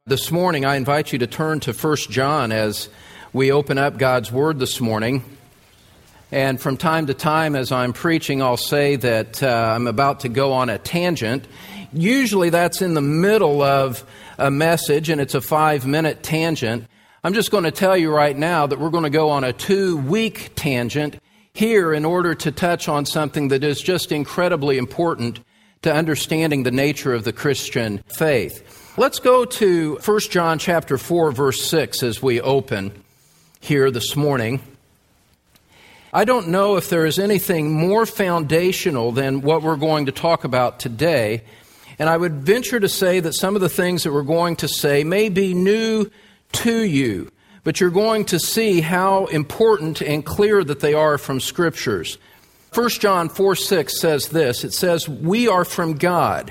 This morning, I invite you to turn to 1 John as we open up God's Word this morning. And from time to time, as I'm preaching, I'll say that I'm about to go on a tangent. Usually that's in the middle of a message, and it's a 5-minute tangent. I'm just going to tell you right now that we're going to go on a 2-week tangent here in order to touch on something that is just incredibly important to understanding the nature of the Christian faith. Let's go to 1 John chapter 4, verse 6 as we open here this morning. I don't know if there is anything more foundational than what we're going to talk about today, and I would venture to say that some of the things that we're going to say may be new to you, but you're going to see how important and clear that they are from Scriptures. 1 John 4:6 says this, it says, "We are from God.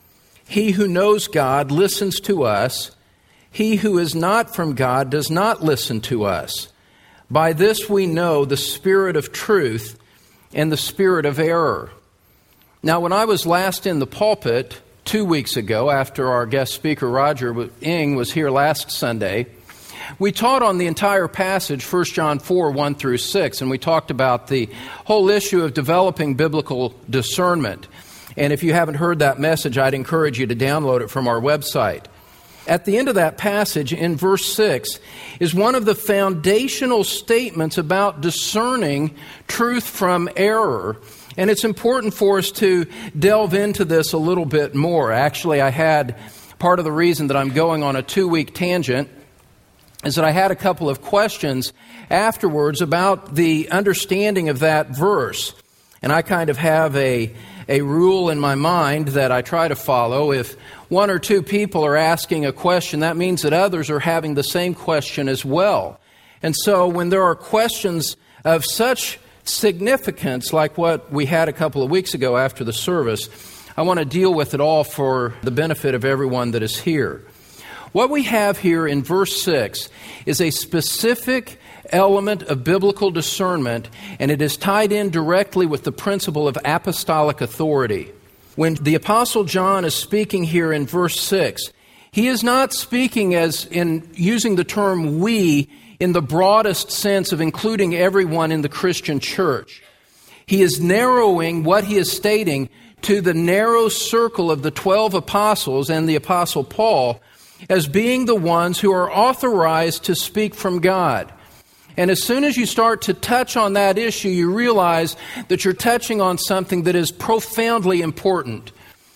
He who knows God listens to us. He who is not from God does not listen to us. By this we know the spirit of truth and the spirit of error." Now, when I was last in the pulpit 2 weeks ago, after our guest speaker Roger Ing was here last Sunday, we taught on the entire passage, 1 John 4, 1 through 6, and we talked about the whole issue of developing biblical discernment. And if you haven't heard that message, I'd encourage you to download it from our website. At the end of that passage, in verse 6, is one of the foundational statements about discerning truth from error. And it's important for us to delve into this a little bit more. Actually, part of the reason that I'm going on a 2-week tangent is that I had a couple of questions afterwards about the understanding of that verse. And I kind of have a rule in my mind that I try to follow. If one or two people are asking a question, that means that others are having the same question as well. And so when there are questions of such significance, like what we had a couple of weeks ago after the service, I want to deal with it all for the benefit of everyone that is here. What we have here in verse 6 is a specific element of biblical discernment, and it is tied in directly with the principle of apostolic authority. When the Apostle John is speaking here in verse 6, he is not speaking as in using the term "we" in the broadest sense of including everyone in the Christian church. He is narrowing what he is stating to the narrow circle of the 12 apostles and the Apostle Paul as being the ones who are authorized to speak from God. And as soon as you start to touch on that issue, you realize that you're touching on something that is profoundly important.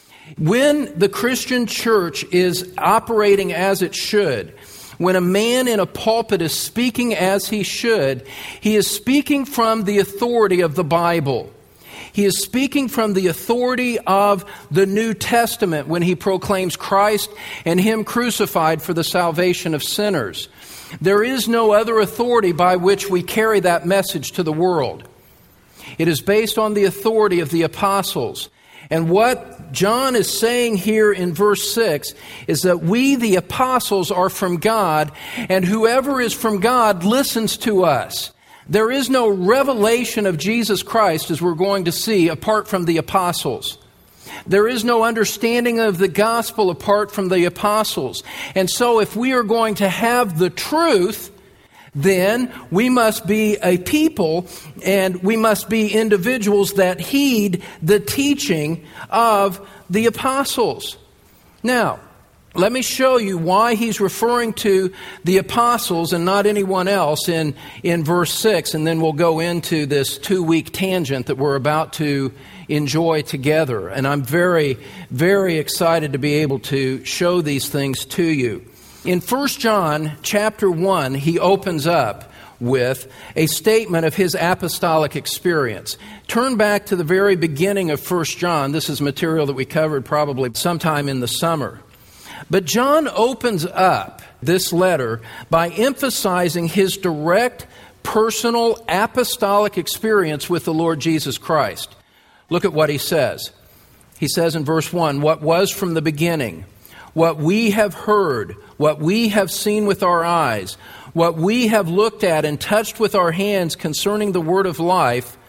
When the Christian church is operating as it should, when a man in a pulpit is speaking as he should, he is speaking from the authority of the Bible. He is speaking from the authority of the New Testament when he proclaims Christ and Him crucified for the salvation of sinners. There is no other authority by which we carry that message to the world. It is based on the authority of the apostles. And what John is saying here in verse 6 is that we, the apostles, are from God, and whoever is from God listens to us. There is no revelation of Jesus Christ, as we're going to see, apart from the apostles. There is no understanding of the gospel apart from the apostles. And so if we are going to have the truth, then we must be a people and we must be individuals that heed the teaching of the apostles. Now, let me show you why he's referring to the apostles and not anyone else in verse 6, and then we'll go into this 2-week tangent that we're about to enjoy together. And I'm very, very excited to be able to show these things to you. In 1 John chapter 1, he opens up with a statement of his apostolic experience. Turn back to the very beginning of 1 John. This is material that we covered probably sometime in the summer. But John opens up this letter by emphasizing his direct, personal, apostolic experience with the Lord Jesus Christ. Look at what he says. He says in verse 1, "What was from the beginning, what we have heard, what we have seen with our eyes, what we have looked at and touched with our hands concerning the word of life,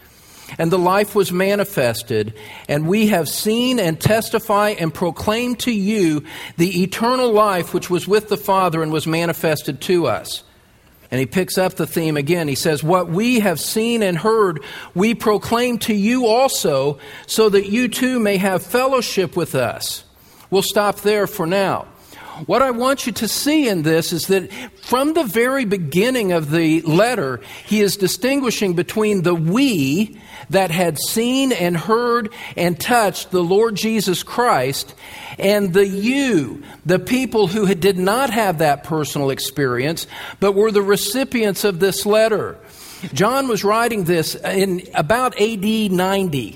and the life was manifested, and we have seen and testify and proclaim to you the eternal life which was with the Father and was manifested to us. And he picks up the theme again. He says, what we have seen and heard, we proclaim to you also, so that you too may have fellowship with us. We'll stop there for now. What I want you to see in this is that from the very beginning of the letter, he is distinguishing between the we that had seen and heard and touched the Lord Jesus Christ and the you, the people who did not have that personal experience, but were the recipients of this letter. John was writing this in about AD 90.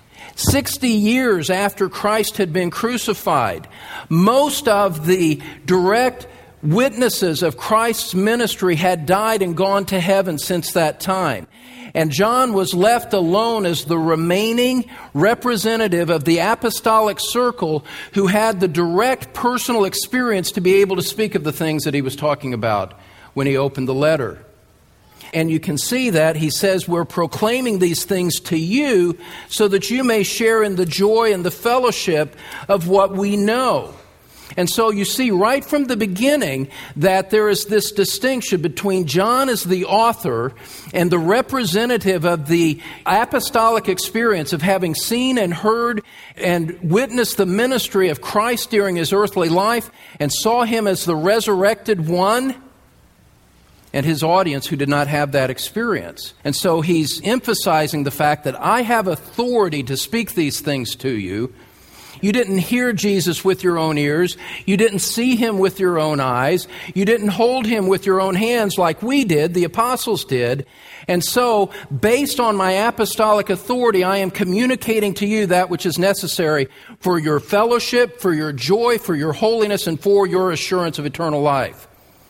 60 years after Christ had been crucified. Most of the direct witnesses of Christ's ministry had died and gone to heaven since that time. And John was left alone as the remaining representative of the apostolic circle who had the direct personal experience to be able to speak of the things that he was talking about when he opened the letter. And you can see that he says, we're proclaiming these things to you so that you may share in the joy and the fellowship of what we know. And so you see right from the beginning that there is this distinction between John as the author and the representative of the apostolic experience of having seen and heard and witnessed the ministry of Christ during his earthly life and saw him as the resurrected one, and his audience who did not have that experience. And so he's emphasizing the fact that I have authority to speak these things to you. You didn't hear Jesus with your own ears. You didn't see him with your own eyes. You didn't hold him with your own hands like we did, the apostles did. And so, based on my apostolic authority, I am communicating to you that which is necessary for your fellowship, for your joy, for your holiness, and for your assurance of eternal life.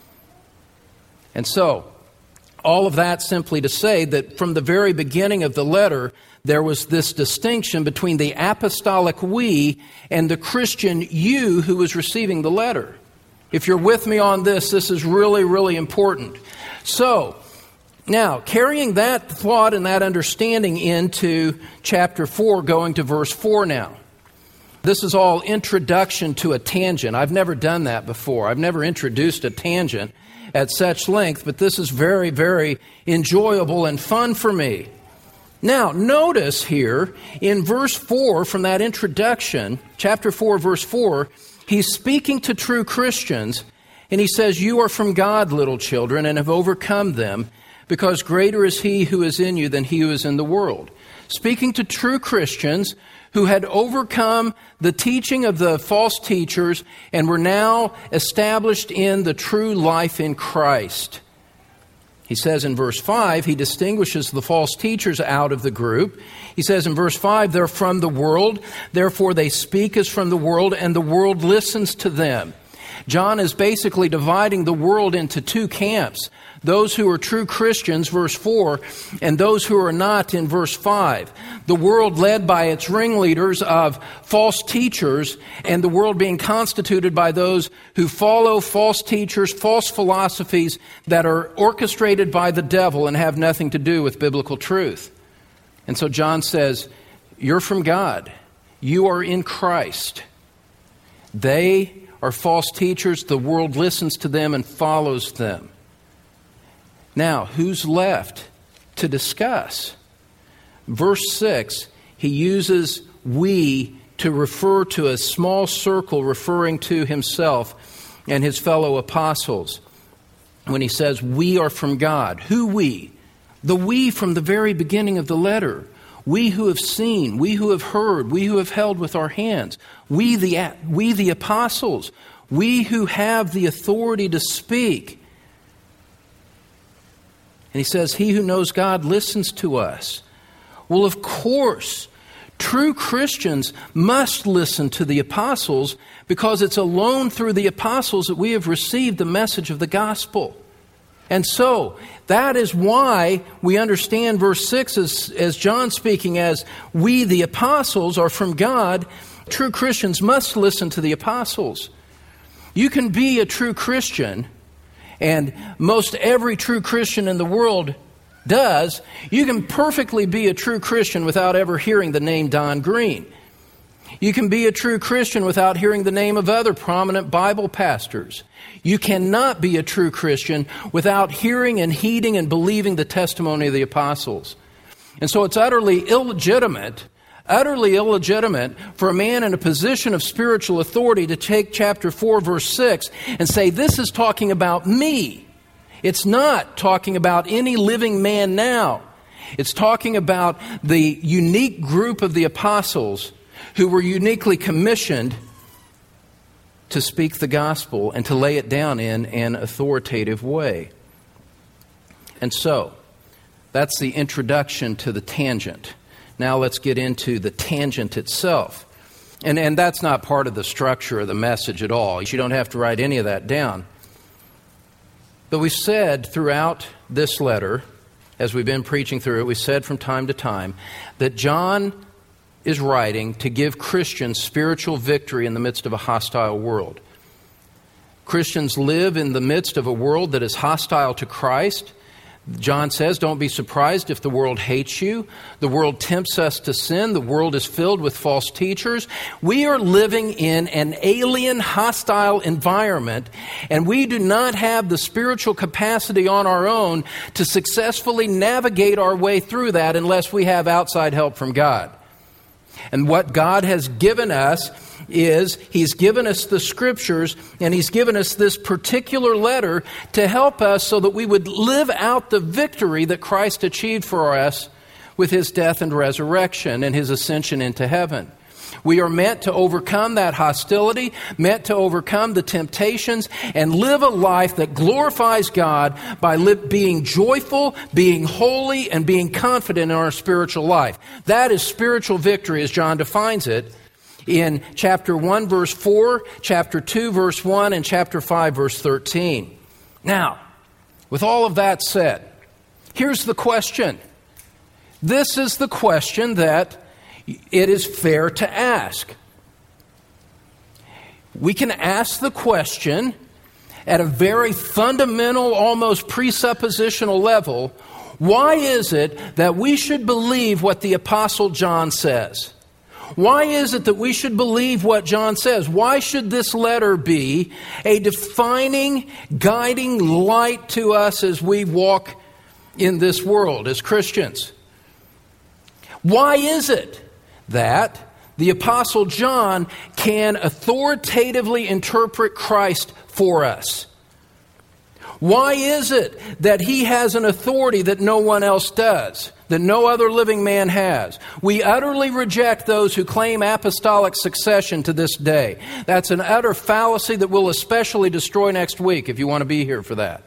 And so, all of that simply to say that from the very beginning of the letter, there was this distinction between the apostolic we and the Christian you who was receiving the letter. If you're with me on this, this is really, really important. So, now, carrying that thought and that understanding into chapter 4, going to verse 4 now. This is all introduction to a tangent. I've never done that before. I've never introduced a tangent at such length, but this is very, very enjoyable and fun for me. Now, notice here in verse 4 from that introduction, chapter 4, verse 4, he's speaking to true Christians, and he says, you are from God, little children, and have overcome them, because greater is he who is in you than he who is in the world. Speaking to true Christians who had overcome the teaching of the false teachers and were now established in the true life in Christ. He says in verse 5, he distinguishes the false teachers out of the group. He says in verse 5, they're from the world, therefore they speak as from the world, and the world listens to them. John is basically dividing the world into two camps. Those who are true Christians, verse 4, and those who are not in verse 5. The world led by its ringleaders of false teachers, and the world being constituted by those who follow false teachers, false philosophies that are orchestrated by the devil and have nothing to do with biblical truth. And so John says, you're from God. You are in Christ. They are false teachers. The world listens to them and follows them. Now, who's left to discuss? Verse 6, he uses we to refer to a small circle referring to himself and his fellow apostles. When he says, we are from God. Who we? The we from the very beginning of the letter. We who have seen, we who have heard, we who have held with our hands. We the apostles. We who have the authority to speak. And he says, he who knows God listens to us. Well, of course, true Christians must listen to the apostles because it's alone through the apostles that we have received the message of the gospel. And so, that is why we understand verse 6 as John speaking as we, the apostles, are from God. True Christians must listen to the apostles. You can be a true Christian, and most every true Christian in the world does, you can perfectly be a true Christian without ever hearing the name Don Green. You can be a true Christian without hearing the name of other prominent Bible pastors. You cannot be a true Christian without hearing and heeding and believing the testimony of the apostles. And so it's utterly illegitimate for a man in a position of spiritual authority to take chapter 4, verse 6 and say, this is talking about me. It's not talking about any living man now. It's talking about the unique group of the apostles who were uniquely commissioned to speak the gospel and to lay it down in an authoritative way. And so, that's the introduction to the tangent. Now let's get into the tangent itself. And that's not part of the structure of the message at all. You don't have to write any of that down. But we said throughout this letter, as we've been preaching through it, we said from time to time that John is writing to give Christians spiritual victory in the midst of a hostile world. Christians live in the midst of a world that is hostile to Christ. John says, don't be surprised if the world hates you. The world tempts us to sin. The world is filled with false teachers. We are living in an alien, hostile environment, and we do not have the spiritual capacity on our own to successfully navigate our way through that unless we have outside help from God. And what God has given us is He's given us the Scriptures, and He's given us this particular letter to help us so that we would live out the victory that Christ achieved for us with His death and resurrection and His ascension into heaven. We are meant to overcome that hostility, meant to overcome the temptations, and live a life that glorifies God by being joyful, being holy, and being confident in our spiritual life. That is spiritual victory as John defines it in chapter 1, verse 4, chapter 2, verse 1, and chapter 5, verse 13. Now, with all of that said, here's the question. This is the question that it is fair to ask. We can ask the question at a very fundamental, almost presuppositional level, why is it that we should believe what the Apostle John says? Why is it that we should believe what John says? Why should this letter be a defining, guiding light to us as we walk in this world as Christians? Why is it that the Apostle John can authoritatively interpret Christ for us? Why is it that he has an authority that no one else does, that no other living man has? We utterly reject those who claim apostolic succession to this day. That's an utter fallacy that we'll especially destroy next week if you want to be here for that.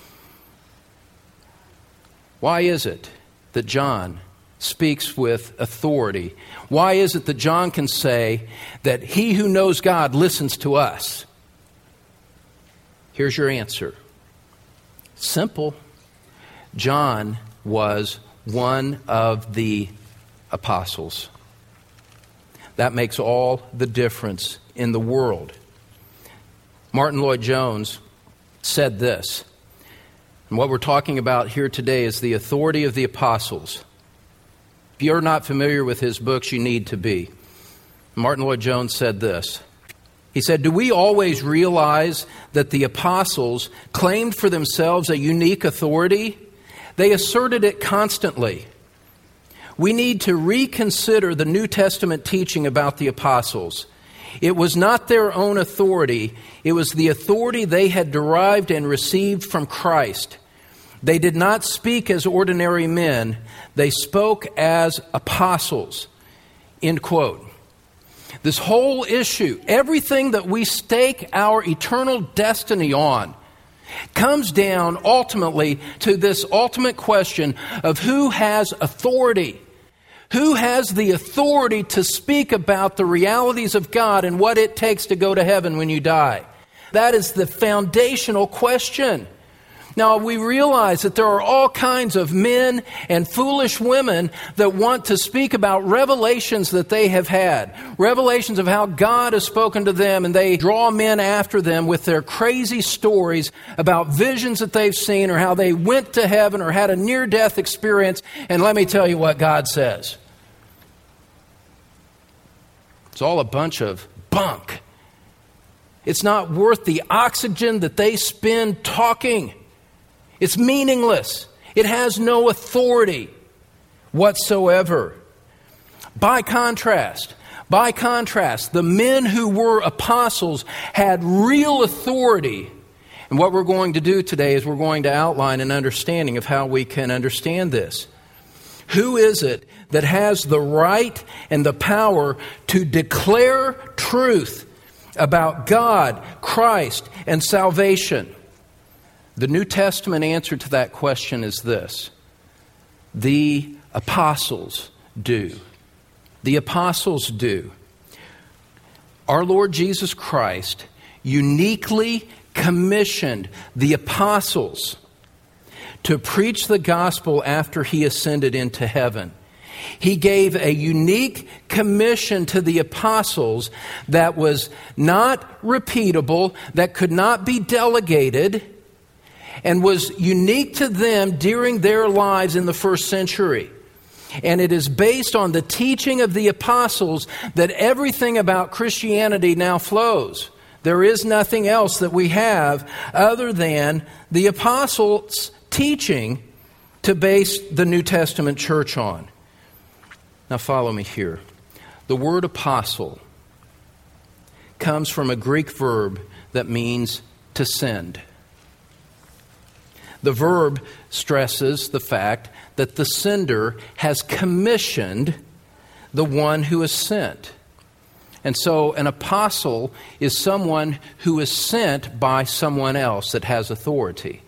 Why is it that John speaks with authority? Why is it that John can say that he who knows God listens to us? Here's your answer. Simple. John was one of the apostles. That makes all the difference in the world. Martin Lloyd-Jones said this, and what we're talking about here today is the authority of the apostles. If you're not familiar with his books, you need to be. Martin Lloyd-Jones said this. He said, "Do we always realize that the apostles claimed for themselves a unique authority? They asserted it constantly. We need to reconsider the New Testament teaching about the apostles. It was not their own authority. It was the authority they had derived and received from Christ. They did not speak as ordinary men. They spoke as apostles." End quote. This whole issue, everything that we stake our eternal destiny on, comes down ultimately to this ultimate question of who has authority. Who has the authority to speak about the realities of God and what it takes to go to heaven when you die? That is the foundational question. Now, we realize that there are all kinds of men and foolish women that want to speak about revelations that they have had, revelations of how God has spoken to them, and they draw men after them with their crazy stories about visions that they've seen or how they went to heaven or had a near-death experience. And let me tell you what God says. It's all a bunch of bunk. It's not worth the oxygen that they spend talking. It's meaningless. It has no authority whatsoever. By contrast, the men who were apostles had real authority. And what we're going to do today is we're going to outline an understanding of how we can understand this. Who is it that has the right and the power to declare truth about God, Christ, and salvation? The New Testament answer to that question is this: the apostles do. The apostles do. Our Lord Jesus Christ uniquely commissioned the apostles to preach the gospel after He ascended into heaven. He gave a unique commission to the apostles that was not repeatable, that could not be delegated, and was unique to them during their lives in the first century. And it is based on the teaching of the apostles that everything about Christianity now flows. There is nothing else that we have other than the apostles' teaching to base the New Testament church on. Now follow me here. The word apostle comes from a Greek verb that means to send. The verb stresses the fact that the sender has commissioned the one who is sent. And so an apostle is someone who is sent by someone else that has authority.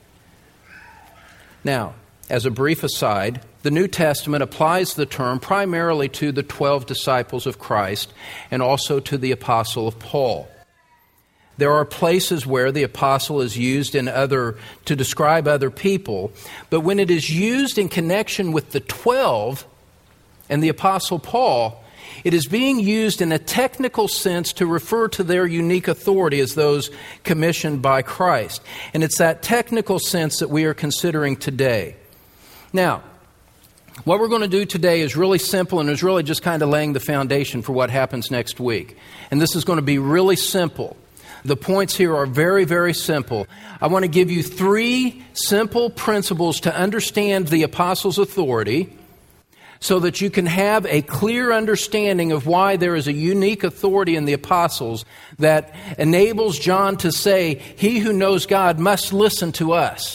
Now, as a brief aside, the New Testament applies the term primarily to the 12 disciples of Christ and also to the apostle of Paul. There are places where the apostle is used to describe other people, but when it is used in connection with the 12 and the apostle Paul, it is being used in a technical sense to refer to their unique authority as those commissioned by Christ. And it's that technical sense that we are considering today. Now, what we're going to do today is really simple and is really just kind of laying the foundation for what happens next week. And this is going to be really simple. The points here are very, very simple. I want to give you 3 simple principles to understand the apostles' authority so that you can have a clear understanding of why there is a unique authority in the apostles that enables John to say, "He who knows God must listen to us."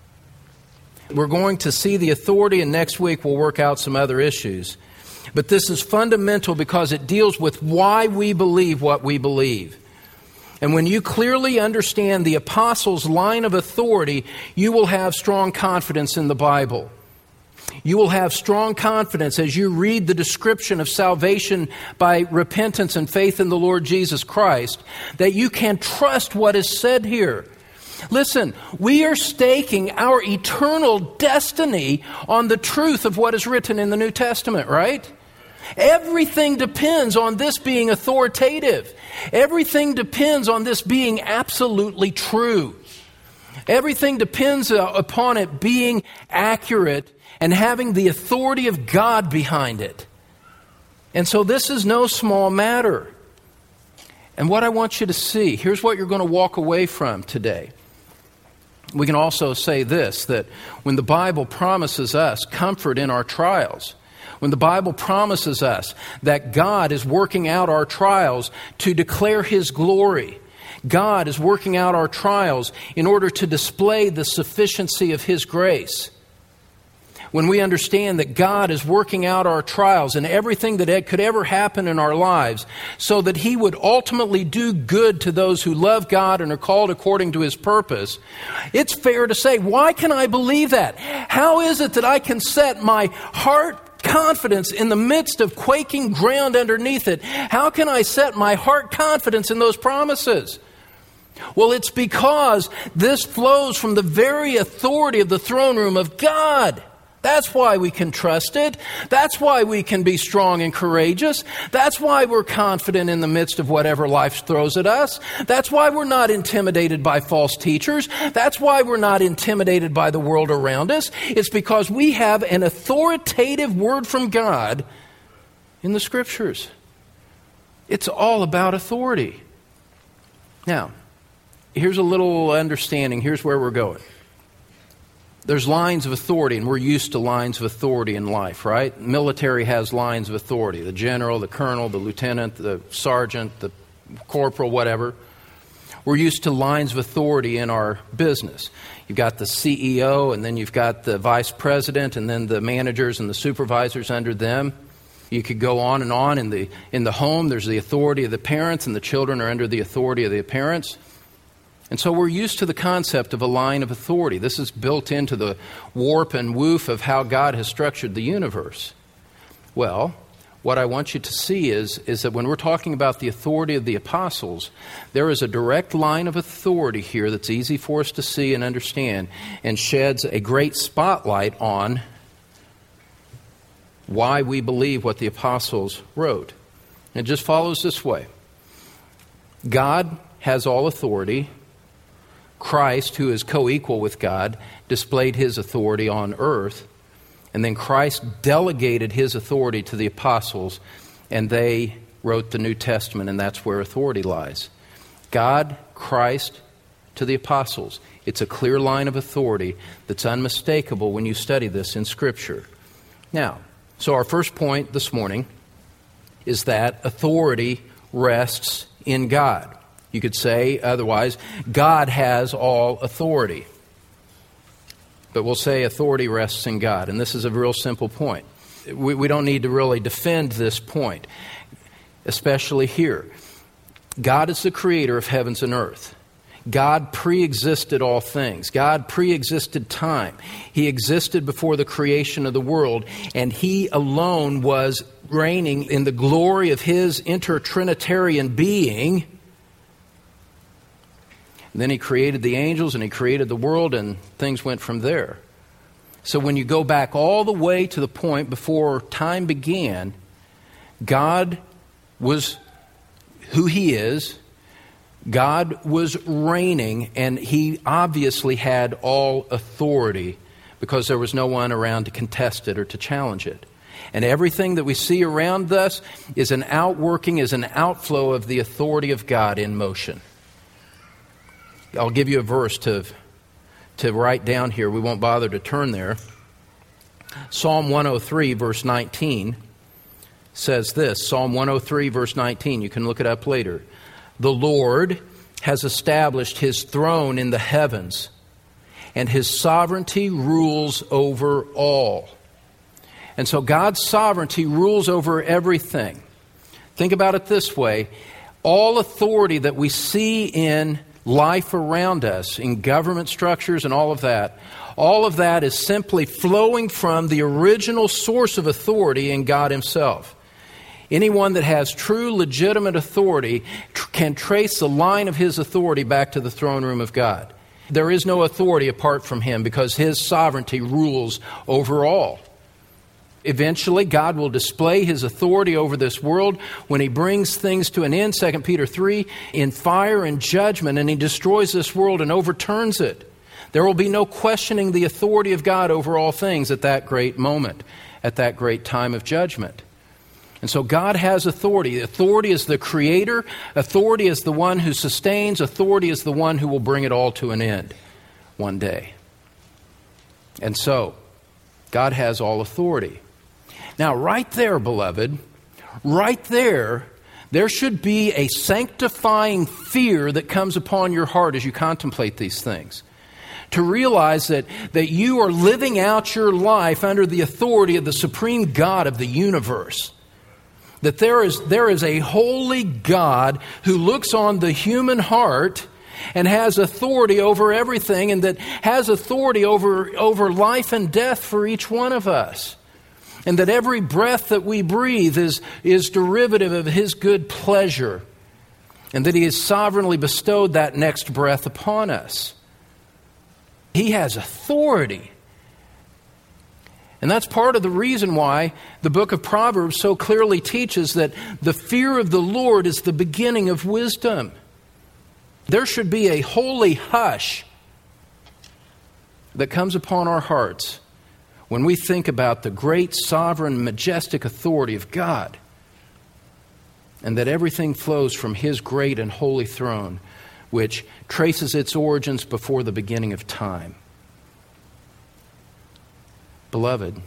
We're going to see the authority, and next week we'll work out some other issues. But this is fundamental because it deals with why we believe what we believe. And when you clearly understand the apostles' line of authority, you will have strong confidence in the Bible. You will have strong confidence as you read the description of salvation by repentance and faith in the Lord Jesus Christ, that you can trust what is said here. Listen, we are staking our eternal destiny on the truth of what is written in the New Testament, right? Everything depends on this being authoritative. Everything depends on this being absolutely true. Everything depends upon it being accurate and having the authority of God behind it. And so this is no small matter. And what I want you to see, here's what you're going to walk away from today. We can also say this, that when the Bible promises us comfort in our trials, when the Bible promises us that God is working out our trials to declare His glory, God is working out our trials in order to display the sufficiency of His grace. When we understand that God is working out our trials and everything that could ever happen in our lives so that He would ultimately do good to those who love God and are called according to His purpose, it's fair to say, why can I believe that? How is it that I can set my heart confidence in the midst of quaking ground underneath it? How can I set my heart confidence in those promises? Well, it's because this flows from the very authority of the throne room of God. That's why we can trust it. That's why we can be strong and courageous. That's why we're confident in the midst of whatever life throws at us. That's why we're not intimidated by false teachers. That's why we're not intimidated by the world around us. It's because we have an authoritative word from God in the Scriptures. It's all about authority. Now, here's a little understanding. Here's where we're going. There's lines of authority, and we're used to lines of authority in life, right? Military has lines of authority. The general, the colonel, the lieutenant, the sergeant, the corporal, whatever. We're used to lines of authority in our business. You've got the CEO, and then you've got the vice president, and then the managers and the supervisors under them. You could go on and on. In the home, there's the authority of the parents, and the children are under the authority of the parents. And so we're used to the concept of a line of authority. This is built into the warp and woof of how God has structured the universe. Well, what I want you to see is that when we're talking about the authority of the apostles, there is a direct line of authority here that's easy for us to see and understand and sheds a great spotlight on why we believe what the apostles wrote. It just follows this way. God has all authority. Christ, who is co-equal with God, displayed his authority on earth. And then Christ delegated his authority to the apostles, and they wrote the New Testament, and that's where authority lies. God, Christ, to the apostles. It's a clear line of authority that's unmistakable when you study this in Scripture. Now, so our first point this morning is that authority rests in God. You could say otherwise, God has all authority. But we'll say authority rests in God. And this is a real simple point. We don't need to really defend this point, especially here. God is the creator of heavens and earth. God pre-existed all things. God pre-existed time. He existed before the creation of the world, and He alone was reigning in the glory of His intertrinitarian being. And then He created the angels and He created the world, and things went from there. So when you go back all the way to the point before time began, God was who He is. God was reigning, and He obviously had all authority because there was no one around to contest it or to challenge it. And everything that we see around us is an outworking, is an outflow of the authority of God in motion. I'll give you a verse to write down here. We won't bother to turn there. Psalm 103, verse 19 says this. Psalm 103, verse 19. You can look it up later. The Lord has established His throne in the heavens, and His sovereignty rules over all. And so God's sovereignty rules over everything. Think about it this way. All authority that we see in life around us, in government structures and all of that is simply flowing from the original source of authority in God Himself. Anyone that has true, legitimate authority can trace the line of his authority back to the throne room of God. There is no authority apart from Him because His sovereignty rules over all. Eventually, God will display His authority over this world when He brings things to an end, 2 Peter 3, in fire and judgment, and He destroys this world and overturns it. There will be no questioning the authority of God over all things at that great moment, at that great time of judgment. And so God has authority. Authority is the creator. Authority is the one who sustains. Authority is the one who will bring it all to an end one day. And so, God has all authority. Now, right there, beloved, right there should be a sanctifying fear that comes upon your heart as you contemplate these things. To realize that you are living out your life under the authority of the supreme God of the universe. That there is a holy God who looks on the human heart and has authority over everything, and that has authority over life and death for each one of us. And that every breath that we breathe is derivative of His good pleasure. and that He has sovereignly bestowed that next breath upon us. He has authority. And that's part of the reason why the book of Proverbs so clearly teaches that the fear of the Lord is the beginning of wisdom. There should be a holy hush that comes upon our hearts when we think about the great, sovereign, majestic authority of God, and that everything flows from His great and holy throne, which traces its origins before the beginning of time. Beloved,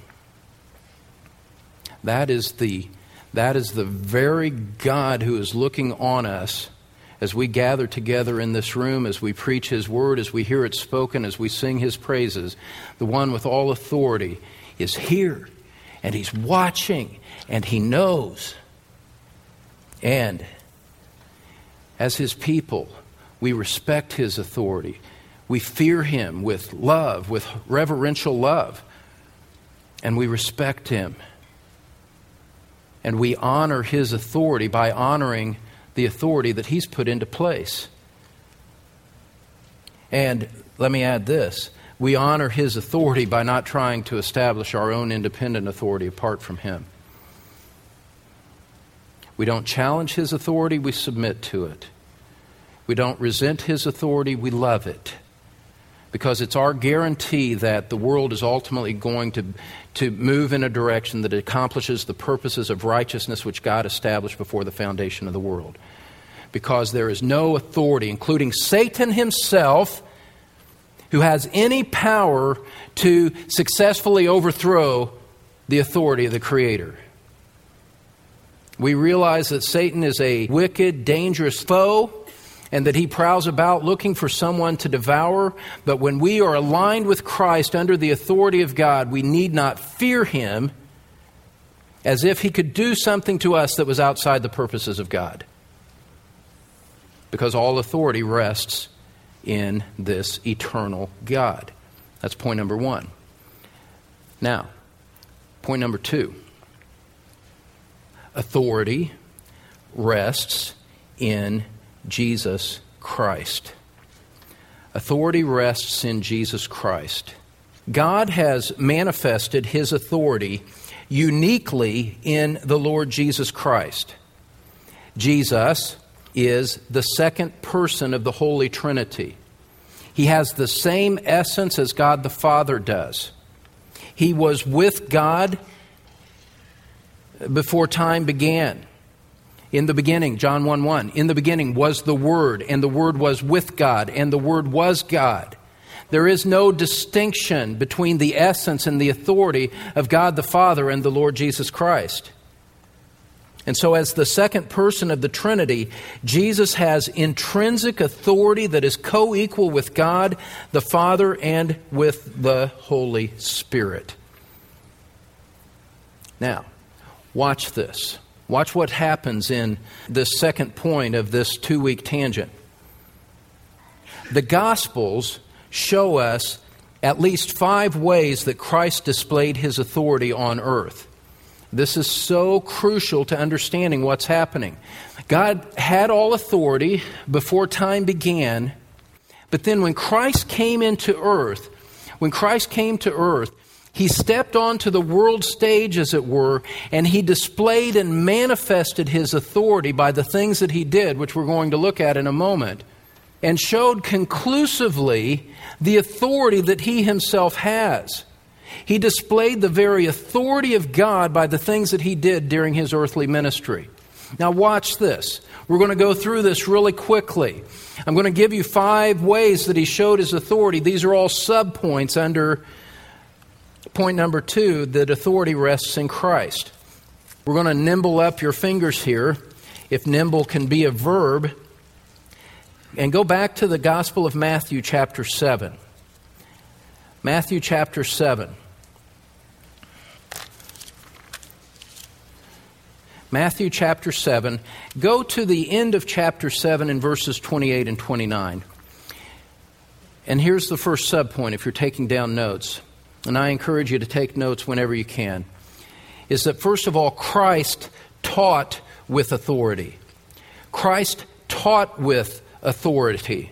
that is the very God who is looking on us as we gather together in this room, as we preach His word, as we hear it spoken, as we sing His praises. The one with all authority is here, and He's watching, and He knows. And as His people, we respect His authority. We fear Him with love, with reverential love. And we respect Him. And we honor His authority by honoring the authority that He's put into place. And let me add this. We honor His authority by not trying to establish our own independent authority apart from Him. We don't challenge His authority, we submit to it. We don't resent His authority, we love it. Because it's our guarantee that the world is ultimately going to move in a direction that accomplishes the purposes of righteousness which God established before the foundation of the world. Because there is no authority, including Satan himself, who has any power to successfully overthrow the authority of the Creator. We realize that Satan is a wicked, dangerous foe, and that he prowls about looking for someone to devour. But when we are aligned with Christ under the authority of God, we need not fear him as if he could do something to us that was outside the purposes of God. Because all authority rests in this eternal God. That's point number one. Now, point number two. Authority rests in Jesus Christ. Authority rests in Jesus Christ. God has manifested His authority uniquely in the Lord Jesus Christ. Jesus is the second person of the Holy Trinity. He has the same essence as God the Father does. He was with God before time began. In the beginning, John 1:1, in the beginning was the Word, and the Word was with God, and the Word was God. There is no distinction between the essence and the authority of God the Father and the Lord Jesus Christ. And so as the second person of the Trinity, Jesus has intrinsic authority that is co-equal with God the Father and with the Holy Spirit. Now, watch this. Watch what happens in this second point of this 2-week tangent. The Gospels show us at least 5 ways that Christ displayed His authority on earth. This is so crucial to understanding what's happening. God had all authority before time began, but then when Christ came to earth, He stepped onto the world stage, as it were, and He displayed and manifested His authority by the things that He did, which we're going to look at in a moment, and showed conclusively the authority that He Himself has. He displayed the very authority of God by the things that He did during His earthly ministry. Now watch this. We're going to go through this really quickly. I'm going to give you 5 ways that He showed His authority. These are all subpoints under point number 2, that authority rests in Christ. We're going to nimble up your fingers here, if nimble can be a verb, and go back to the Gospel of Matthew chapter 7. Matthew chapter 7. Matthew chapter 7. Go to the end of chapter 7 in verses 28 and 29. And here's the first subpoint if you're taking down notes. And I encourage you to take notes whenever you can, is that first of all, Christ taught with authority. Christ taught with authority.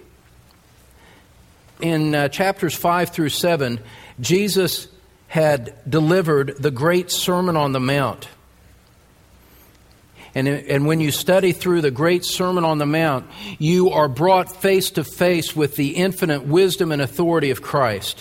In chapters 5 through 7, Jesus had delivered the great Sermon on the Mount. And when you study through the great Sermon on the Mount, you are brought face to face with the infinite wisdom and authority of Christ.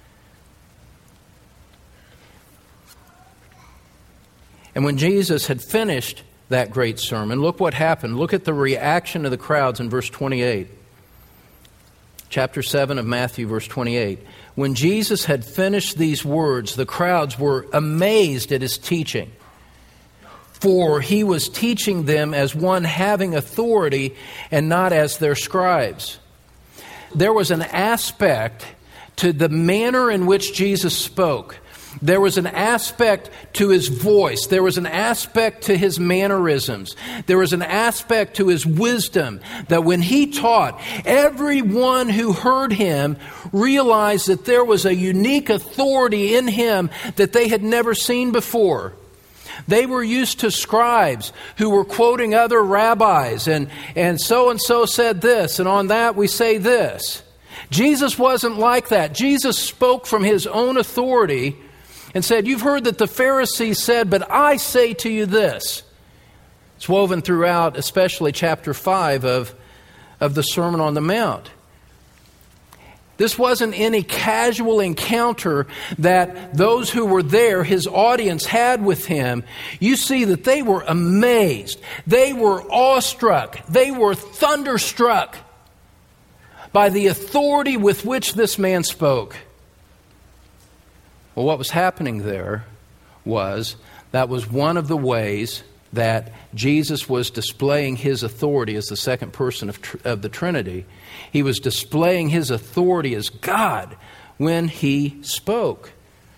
And when Jesus had finished that great sermon, look what happened. Look at the reaction of the crowds in verse 28. Chapter 7 of Matthew, verse 28. When Jesus had finished these words, the crowds were amazed at his teaching. For he was teaching them as one having authority and not as their scribes. There was an aspect to the manner in which Jesus spoke. There was an aspect to his voice. There was an aspect to his mannerisms. There was an aspect to his wisdom that when he taught, everyone who heard him realized that there was a unique authority in him that they had never seen before. They were used to scribes who were quoting other rabbis and so said this, and on that we say this. Jesus wasn't like that. Jesus spoke from his own authority and said, you've heard that the Pharisees said, but I say to you this. It's woven throughout, especially chapter 5 of the Sermon on the Mount. This wasn't any casual encounter that those who were there, his audience, had with him. You see that they were amazed. They were awestruck. They were thunderstruck by the authority with which this man spoke. Well, what was happening there was that was one of the ways that Jesus was displaying his authority as the second person of the Trinity. He was displaying his authority as God when he spoke.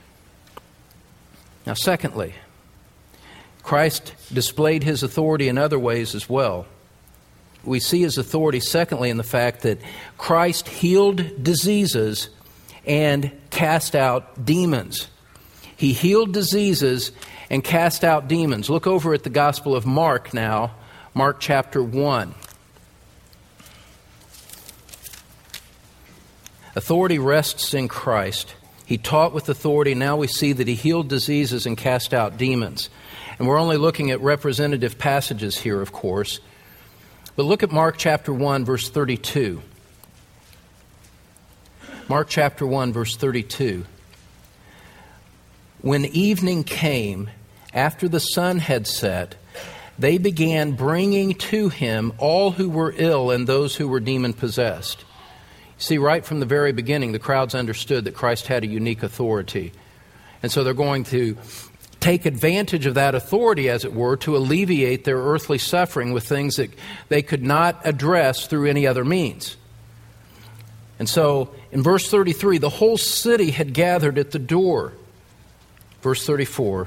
Now, secondly, Christ displayed his authority in other ways as well. We see his authority, secondly, in the fact that Christ healed diseases and cast out demons. He healed diseases and cast out demons. Look over at the Gospel of Mark now, Mark chapter 1. Authority rests in Christ. He taught with authority. Now we see that he healed diseases and cast out demons. And we're only looking at representative passages here, of course. But look at Mark chapter 1, verse 32. Mark chapter 1, verse 32. When evening came, after the sun had set, they began bringing to him all who were ill and those who were demon-possessed. See, right from the very beginning, the crowds understood that Christ had a unique authority. And so they're going to take advantage of that authority, as it were, to alleviate their earthly suffering with things that they could not address through any other means. And so, in verse 33, the whole city had gathered at the door. Verse 34,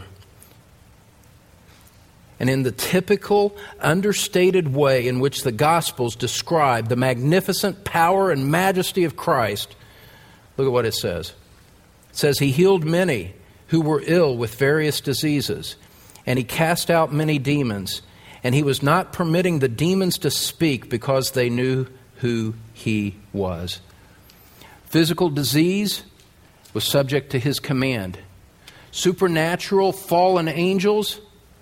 and in the typical, understated way in which the Gospels describe the magnificent power and majesty of Christ, look at what it says. It says, he healed many who were ill with various diseases, and he cast out many demons, and he was not permitting the demons to speak because they knew who he was. Physical disease was subject to his command. Supernatural fallen angels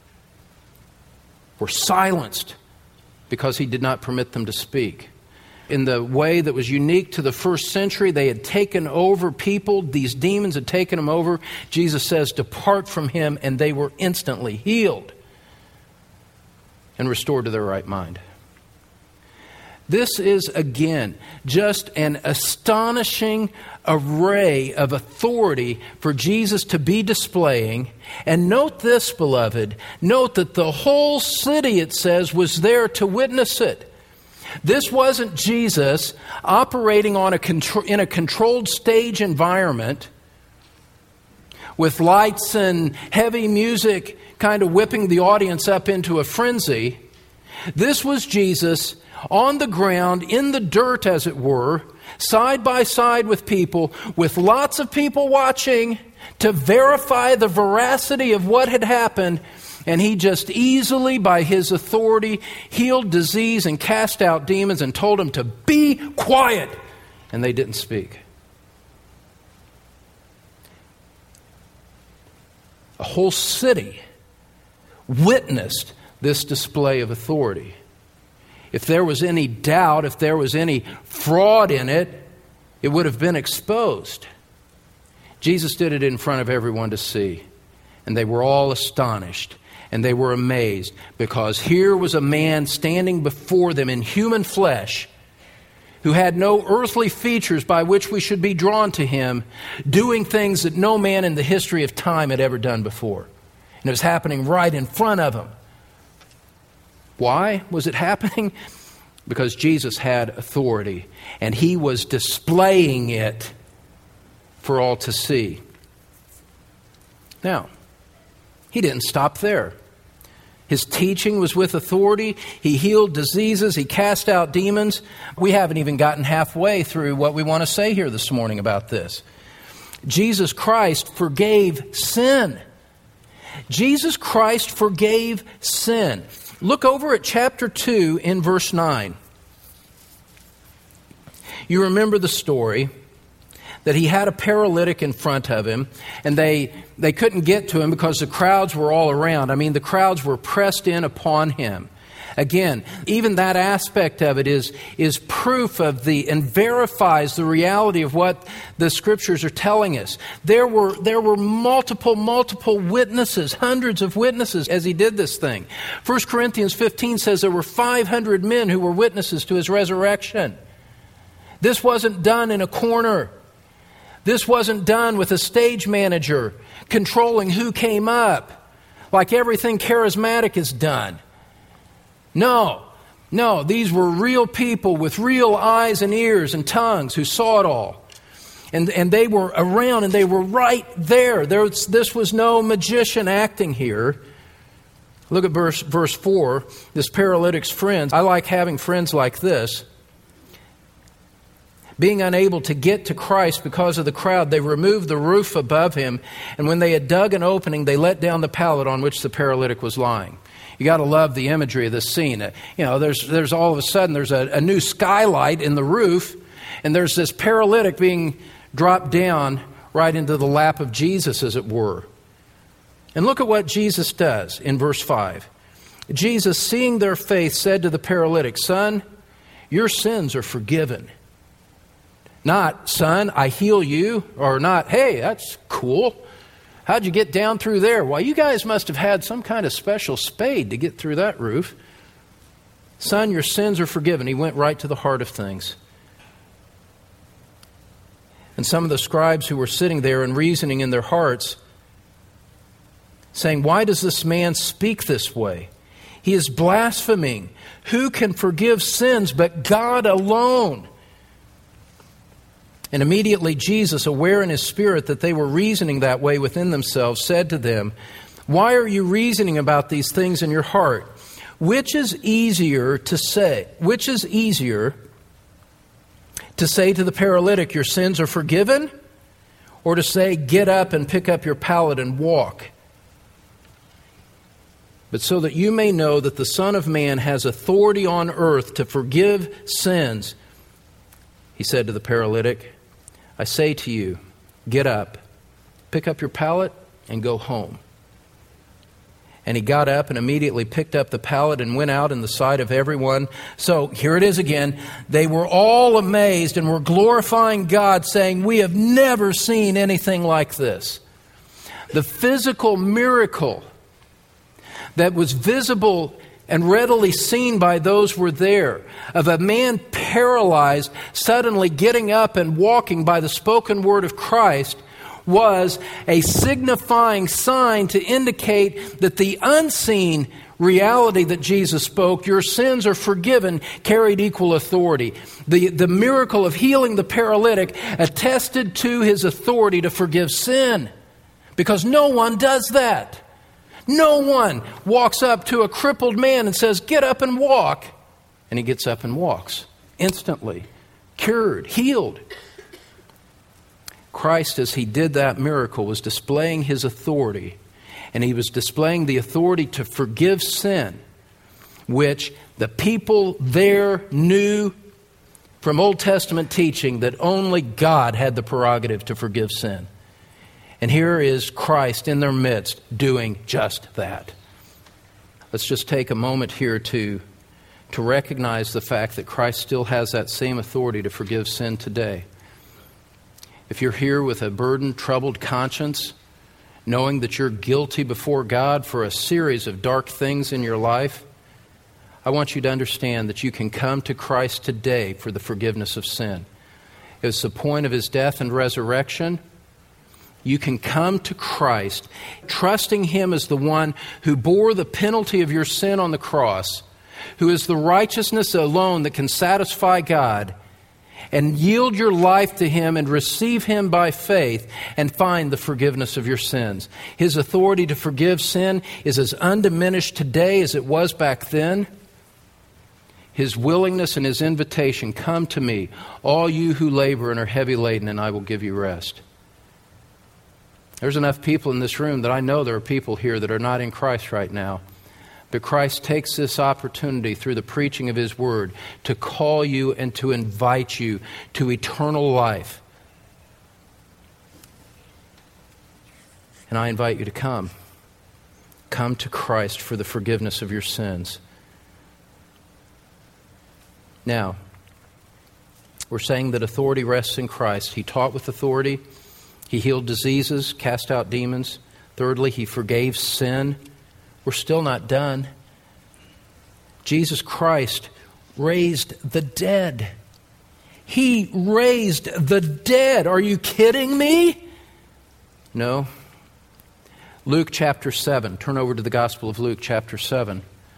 were silenced because he did not permit them to speak. In the way that was unique to the first century, they had taken over people. These demons had taken them over. Jesus says, depart from him, and they were instantly healed and restored to their right mind. This is, again, just an astonishing array of authority for Jesus to be displaying. And note this, beloved. Note that the whole city, it says, was there to witness it. This wasn't Jesus operating in a controlled stage environment with lights and heavy music kind of whipping the audience up into a frenzy. This was Jesus on the ground, in the dirt, as it were, side by side with people, with lots of people watching to verify the veracity of what had happened. And he just easily, by his authority, healed disease and cast out demons and told them to be quiet. And they didn't speak. A whole city witnessed this display of authority. If there was any doubt, if there was any fraud in it, it would have been exposed. Jesus did it in front of everyone to see. And they were all astonished. And they were amazed. Because here was a man standing before them in human flesh, who had no earthly features by which we should be drawn to him, doing things that no man in the history of time had ever done before. And it was happening right in front of him. Why was it happening? Because Jesus had authority, and he was displaying it for all to see. Now, he didn't stop there. His teaching was with authority. He healed diseases. He cast out demons. We haven't even gotten halfway through what we want to say here this morning about this. Jesus Christ forgave sin. Jesus Christ forgave sin. Look over at chapter 2 in verse 9. You remember the story that he had a paralytic in front of him, and they couldn't get to him because the crowds were all around. I mean, the crowds were pressed in upon him. Again, even that aspect of it is proof of and verifies the reality of what the Scriptures are telling us. There were multiple witnesses, hundreds of witnesses as he did this thing. 1 Corinthians 15 says there were 500 men who were witnesses to his resurrection. This wasn't done in a corner. This wasn't done with a stage manager controlling who came up, like everything charismatic is done. No, these were real people with real eyes and ears and tongues who saw it all. And they were around and they were right there. This was no magician acting here. Look at verse 4, this paralytic's friends. I like having friends like this. Being unable to get to Christ because of the crowd, they removed the roof above him, and when they had dug an opening, they let down the pallet on which the paralytic was lying. You got to love the imagery of this scene. There's all of a sudden there's a new skylight in the roof, and there's this paralytic being dropped down right into the lap of Jesus, as it were. And look at what Jesus does in verse 5. Jesus, seeing their faith, said to the paralytic, "Son, your sins are forgiven." Not, "Son, I heal you," or not, "Hey, that's cool. How'd you get down through there?" Well, you guys must have had some kind of special spade to get through that roof. "Son, your sins are forgiven." He went right to the heart of things. And some of the scribes who were sitting there and reasoning in their hearts, saying, "Why does this man speak this way? He is blaspheming. Who can forgive sins but God alone?" And immediately Jesus, aware in his spirit that they were reasoning that way within themselves, said to them, "Why are you reasoning about these things in your heart? Which is easier to say to the paralytic, 'Your sins are forgiven,' or to say, 'Get up and pick up your pallet and walk'? But so that you may know that the Son of Man has authority on earth to forgive sins," he said to the paralytic, "I say to you, get up, pick up your pallet, and go home." And he got up and immediately picked up the pallet and went out in the sight of everyone. So here it is again. They were all amazed and were glorifying God, saying, "We have never seen anything like this." The physical miracle that was visible and readily seen by those who were there, of a man paralyzed suddenly getting up and walking by the spoken word of Christ, was a signifying sign to indicate that the unseen reality that Jesus spoke, "Your sins are forgiven," carried equal authority. The miracle of healing the paralytic attested to his authority to forgive sin, because no one does that. No one walks up to a crippled man and says, "Get up and walk." And he gets up and walks instantly, cured, healed. Christ, as he did that miracle, was displaying his authority. And he was displaying the authority to forgive sin, which the people there knew from Old Testament teaching that only God had the prerogative to forgive sin. And here is Christ in their midst doing just that. Let's just take a moment here to recognize the fact that Christ still has that same authority to forgive sin today. If you're here with a burdened, troubled conscience, knowing that you're guilty before God for a series of dark things in your life, I want you to understand that you can come to Christ today for the forgiveness of sin. It's the point of His death and resurrection. You can come to Christ, trusting Him as the one who bore the penalty of your sin on the cross, who is the righteousness alone that can satisfy God, and yield your life to Him and receive Him by faith and find the forgiveness of your sins. His authority to forgive sin is as undiminished today as it was back then. His willingness and His invitation, come to me, all you who labor and are heavy laden, and I will give you rest. There's enough people in this room that I know there are people here that are not in Christ right now. But Christ takes this opportunity through the preaching of His Word to call you and to invite you to eternal life. And I invite you to come. Come to Christ for the forgiveness of your sins. Now, we're saying that authority rests in Christ. He taught with authority. He healed diseases, cast out demons. Thirdly, He forgave sin. We're still not done. Jesus Christ raised the dead. He raised the dead. Are you kidding me? No. Luke chapter 7. Turn over to the Gospel of Luke chapter 7.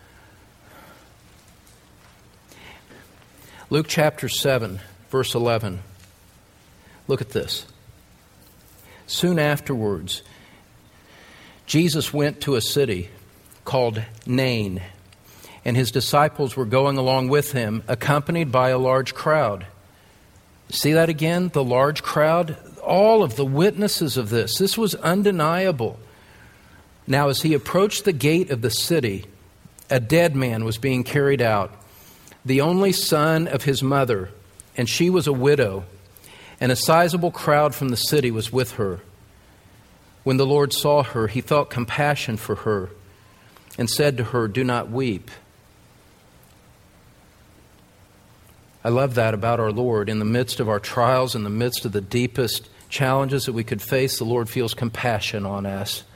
Luke chapter 7, verse 11. Look at this. Soon afterwards, Jesus went to a city called Nain, and His disciples were going along with Him, accompanied by a large crowd. See that again? The large crowd? All of the witnesses of this. This was undeniable. Now, as He approached the gate of the city, a dead man was being carried out, the only son of his mother, and she was a widow, and a sizable crowd from the city was with her. When the Lord saw her, He felt compassion for her and said to her, "Do not weep." I love that about our Lord. In the midst of our trials, in the midst of the deepest challenges that we could face, the Lord feels compassion on us.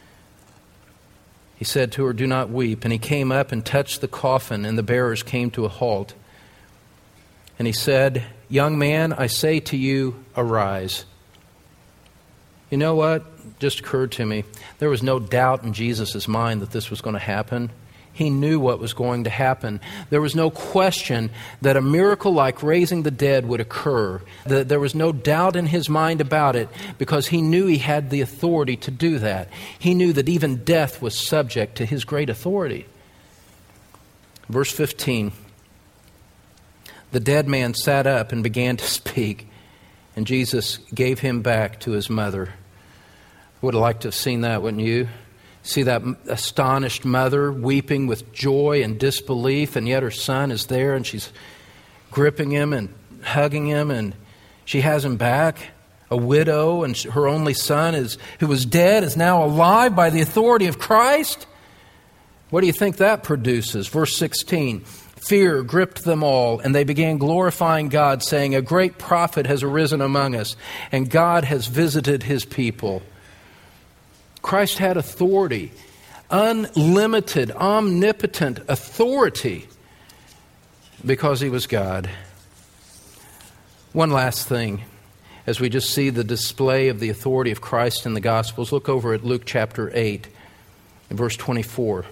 He said to her, "Do not weep." And He came up and touched the coffin, and the bearers came to a halt. And He said, "Young man, I say to you, arise." You know what? It just occurred to me. There was no doubt in Jesus' mind that this was going to happen. He knew what was going to happen. There was no question that a miracle like raising the dead would occur. There was no doubt in His mind about it because He knew He had the authority to do that. He knew that even death was subject to His great authority. Verse 15. The dead man sat up and began to speak, and Jesus gave him back to his mother. I would have liked to have seen that, wouldn't you? See that astonished mother weeping with joy and disbelief, and yet her son is there, and she's gripping him and hugging him, and she has him back. A widow, and her only son, who was dead, is now alive by the authority of Christ. What do you think that produces? Verse 16. Fear gripped them all, and they began glorifying God, saying, "A great prophet has arisen among us, and God has visited His people." Christ had authority, unlimited, omnipotent authority, because He was God. One last thing, as we just see the display of the authority of Christ in the Gospels, look over at Luke chapter 8, and verse 24.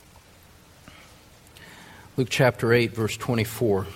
Luke chapter 8, verse 24.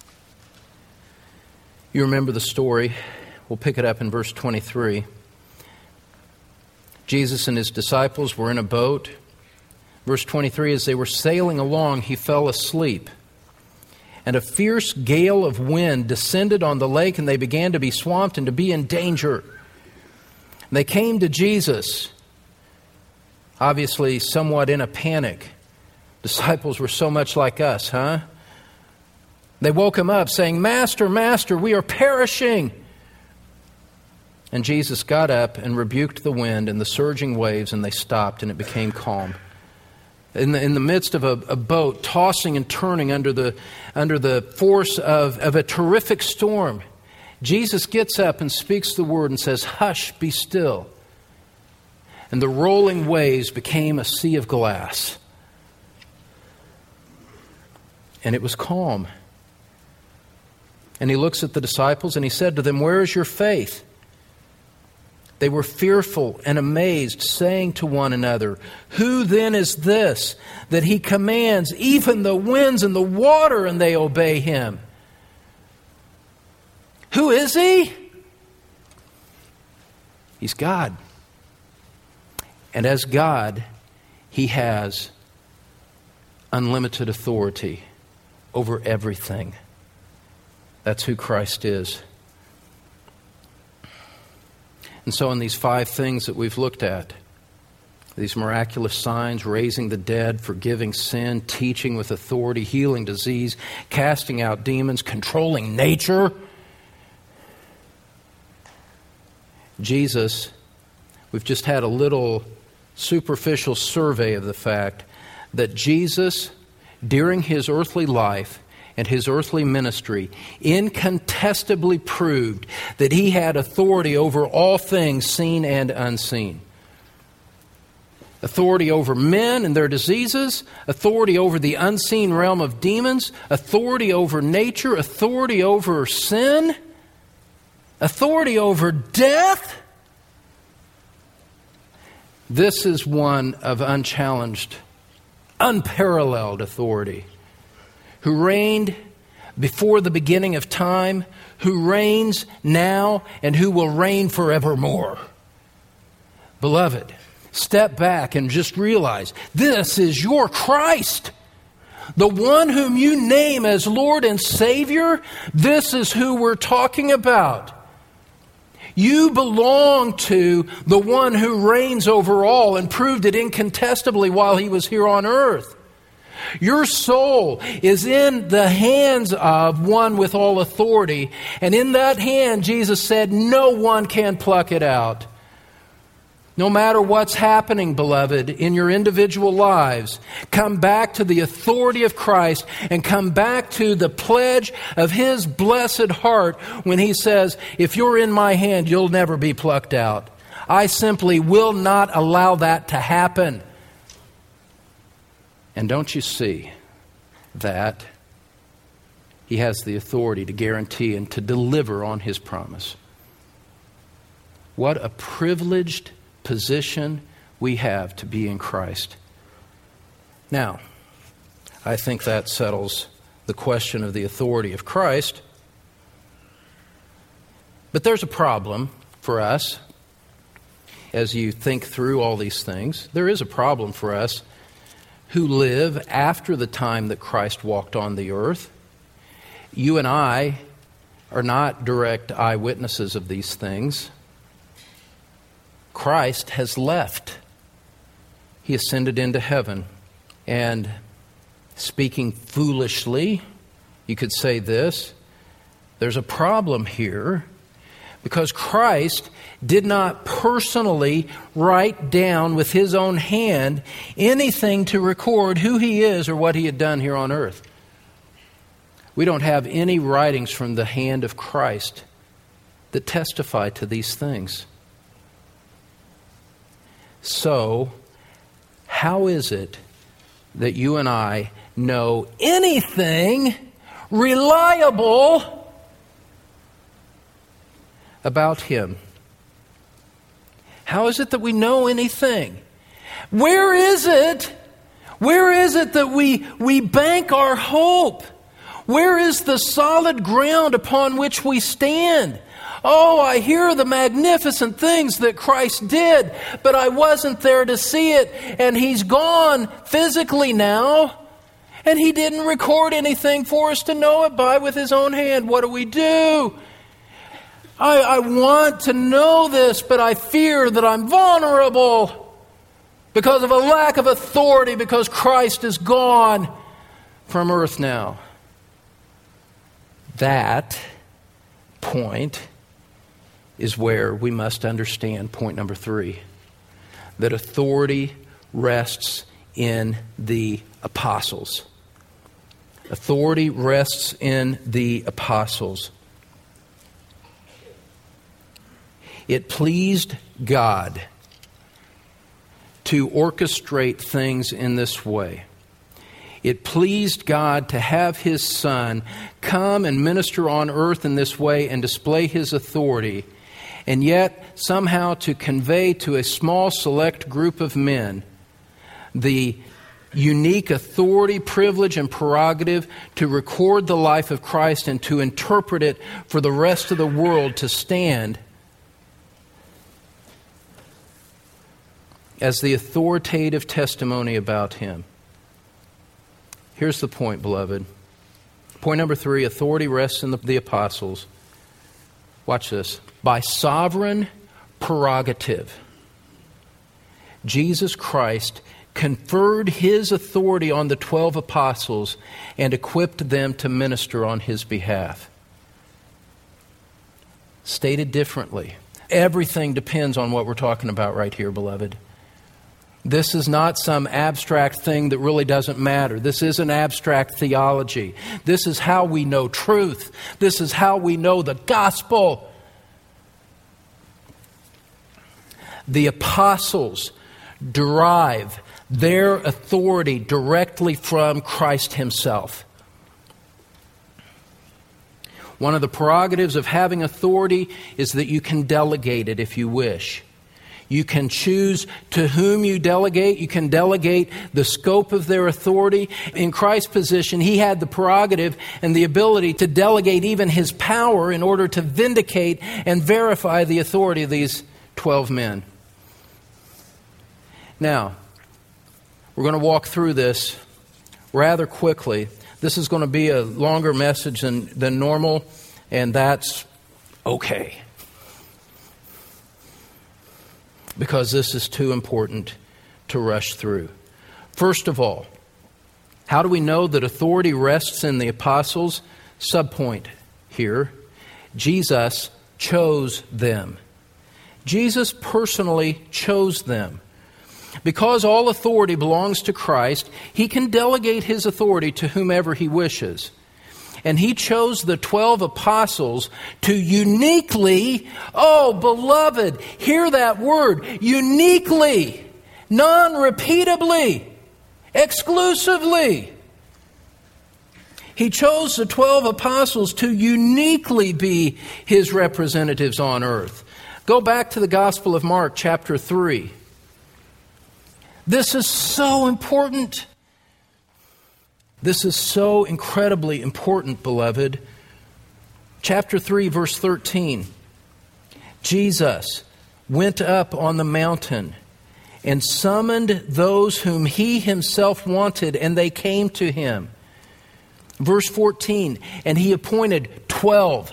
You remember the story. We'll pick it up in verse 23. Jesus and His disciples were in a boat. Verse 23, as they were sailing along, He fell asleep. And a fierce gale of wind descended on the lake, and they began to be swamped and to be in danger. And they came to Jesus. obviously somewhat in a panic. Disciples were so much like us, huh? They woke him up saying, "Master, Master, we are perishing." And Jesus got up and rebuked the wind and the surging waves, and they stopped, and it became calm. In the midst of a boat tossing and turning under the force of a terrific storm, Jesus gets up and speaks the word and says, "Hush, be still." And the rolling waves became a sea of glass. And it was calm. And he looks at the disciples and he said to them, "Where is your faith?" They were fearful and amazed, saying to one another, "Who then is this, that he commands even the winds and the water, and they obey him?" Who is he? He's God. And as God, he has unlimited authority over everything. That's who Christ is. And so in these 5 things that we've looked at, these miraculous signs, raising the dead, forgiving sin, teaching with authority, healing disease, casting out demons, controlling nature, Jesus, we've just had a little superficial survey of the fact that Jesus, during his earthly life and his earthly ministry, incontestably proved that he had authority over all things seen and unseen. Authority over men and their diseases, authority over the unseen realm of demons, authority over nature, authority over sin, authority over death. This is one of unchallenged, unparalleled authority, who reigned before the beginning of time, who reigns now, and who will reign forevermore. Beloved, step back and just realize this is your Christ. The one whom you name as Lord and Savior, this is who we're talking about. You belong to the one who reigns over all and proved it incontestably while he was here on earth. Your soul is in the hands of one with all authority. And in that hand, Jesus said, no one can pluck it out. No matter what's happening, beloved, in your individual lives, come back to the authority of Christ and come back to the pledge of His blessed heart when He says, if you're in my hand, you'll never be plucked out. I simply will not allow that to happen. And don't you see that He has the authority to guarantee and to deliver on His promise? What a privileged position we have to be in Christ. Now, I think that settles the question of the authority of Christ. But there's a problem for us as you think through all these things. There is a problem for us who live after the time that Christ walked on the earth. You and I are not direct eyewitnesses of these things. Christ has left. He ascended into heaven. And speaking foolishly, you could say this, there's a problem here because Christ did not personally write down with His own hand anything to record who He is or what He had done here on earth. We don't have any writings from the hand of Christ that testify to these things. So, how is it that you and I know anything reliable about Him? How is it that we know anything? Where is it? Where is it that we bank our hope? Where is the solid ground upon which we stand? Oh, I hear the magnificent things that Christ did, but I wasn't there to see it, and He's gone physically now, and He didn't record anything for us to know it by with His own hand. What do? I want to know this, but I fear that I'm vulnerable because of a lack of authority, because Christ is gone from earth now. That point is where we must understand point number 3, that authority rests in the apostles. Authority rests in the apostles. It pleased God to orchestrate things in this way. It pleased God to have His Son come and minister on earth in this way and display His authority, and yet somehow to convey to a small select group of men the unique authority, privilege, and prerogative to record the life of Christ and to interpret it for the rest of the world to stand as the authoritative testimony about Him. Here's the point, beloved. Point number 3, authority rests in the apostles. Watch this. By sovereign prerogative, Jesus Christ conferred His authority on the 12 apostles and equipped them to minister on His behalf. Stated differently, everything depends on what we're talking about right here, beloved. This is not some abstract thing that really doesn't matter. This isn't abstract theology. This is how we know truth. This is how we know the gospel. The apostles derive their authority directly from Christ Himself. One of the prerogatives of having authority is that you can delegate it if you wish. You can choose to whom you delegate. You can delegate the scope of their authority. In Christ's position, He had the prerogative and the ability to delegate even His power in order to vindicate and verify the authority of these 12 men. Now, we're going to walk through this rather quickly. This is going to be a longer message than normal, and that's okay. Because this is too important to rush through. First of all, how do we know that authority rests in the apostles? Subpoint here. Jesus chose them. Jesus personally chose them. Because all authority belongs to Christ, He can delegate His authority to whomever He wishes. And He chose the 12 apostles to uniquely, oh beloved, hear that word, uniquely, non-repeatably, exclusively. He chose the 12 apostles to uniquely be His representatives on earth. Go back to the Gospel of Mark, chapter 3. This is so important. This is so incredibly important, beloved. Chapter 3, verse 13. Jesus went up on the mountain and summoned those whom He Himself wanted, and they came to Him. Verse 14, and He appointed 12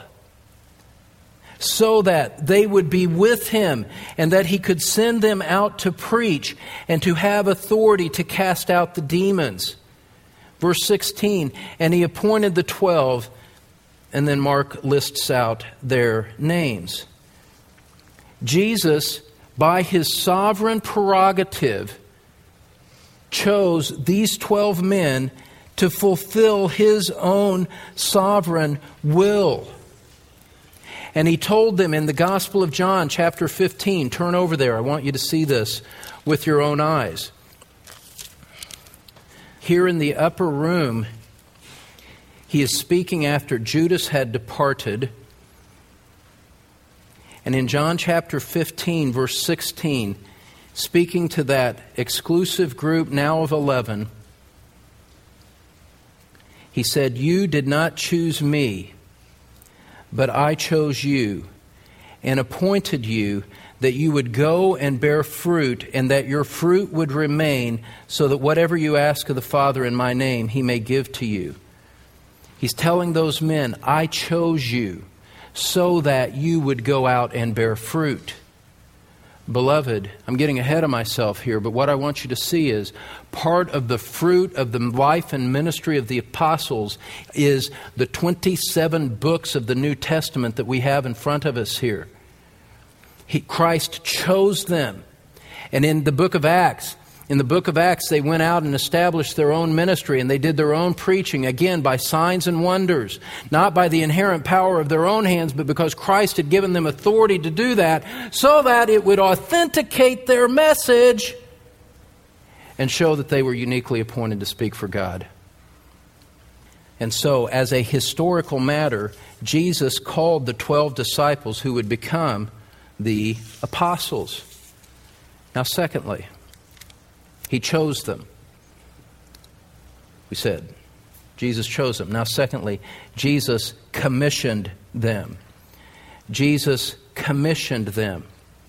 so that they would be with Him and that He could send them out to preach and to have authority to cast out the demons. Verse 16, and He appointed the 12, and then Mark lists out their names. Jesus, by His sovereign prerogative, chose these 12 men to fulfill His own sovereign will. And He told them in the Gospel of John, chapter 15, turn over there, I want you to see this with your own eyes. Here in the upper room, He is speaking after Judas had departed. And in John chapter 15, verse 16, speaking to that exclusive group now of 11, He said, "You did not choose me, but I chose you and appointed you that you would go and bear fruit, and that your fruit would remain, so that whatever you ask of the Father in my name, He may give to you." He's telling those men, I chose you so that you would go out and bear fruit. Beloved, I'm getting ahead of myself here, but what I want you to see is part of the fruit of the life and ministry of the apostles is the 27 books of the New Testament that we have in front of us here. Christ chose them. And in the book of Acts, they went out and established their own ministry, and they did their own preaching, again, by signs and wonders, not by the inherent power of their own hands, but because Christ had given them authority to do that, so that it would authenticate their message and show that they were uniquely appointed to speak for God. And so, as a historical matter, Jesus called the 12 disciples who would become the apostles. Now, secondly, He chose them. We said, Jesus chose them. Now, secondly, Jesus commissioned them. Jesus commissioned them.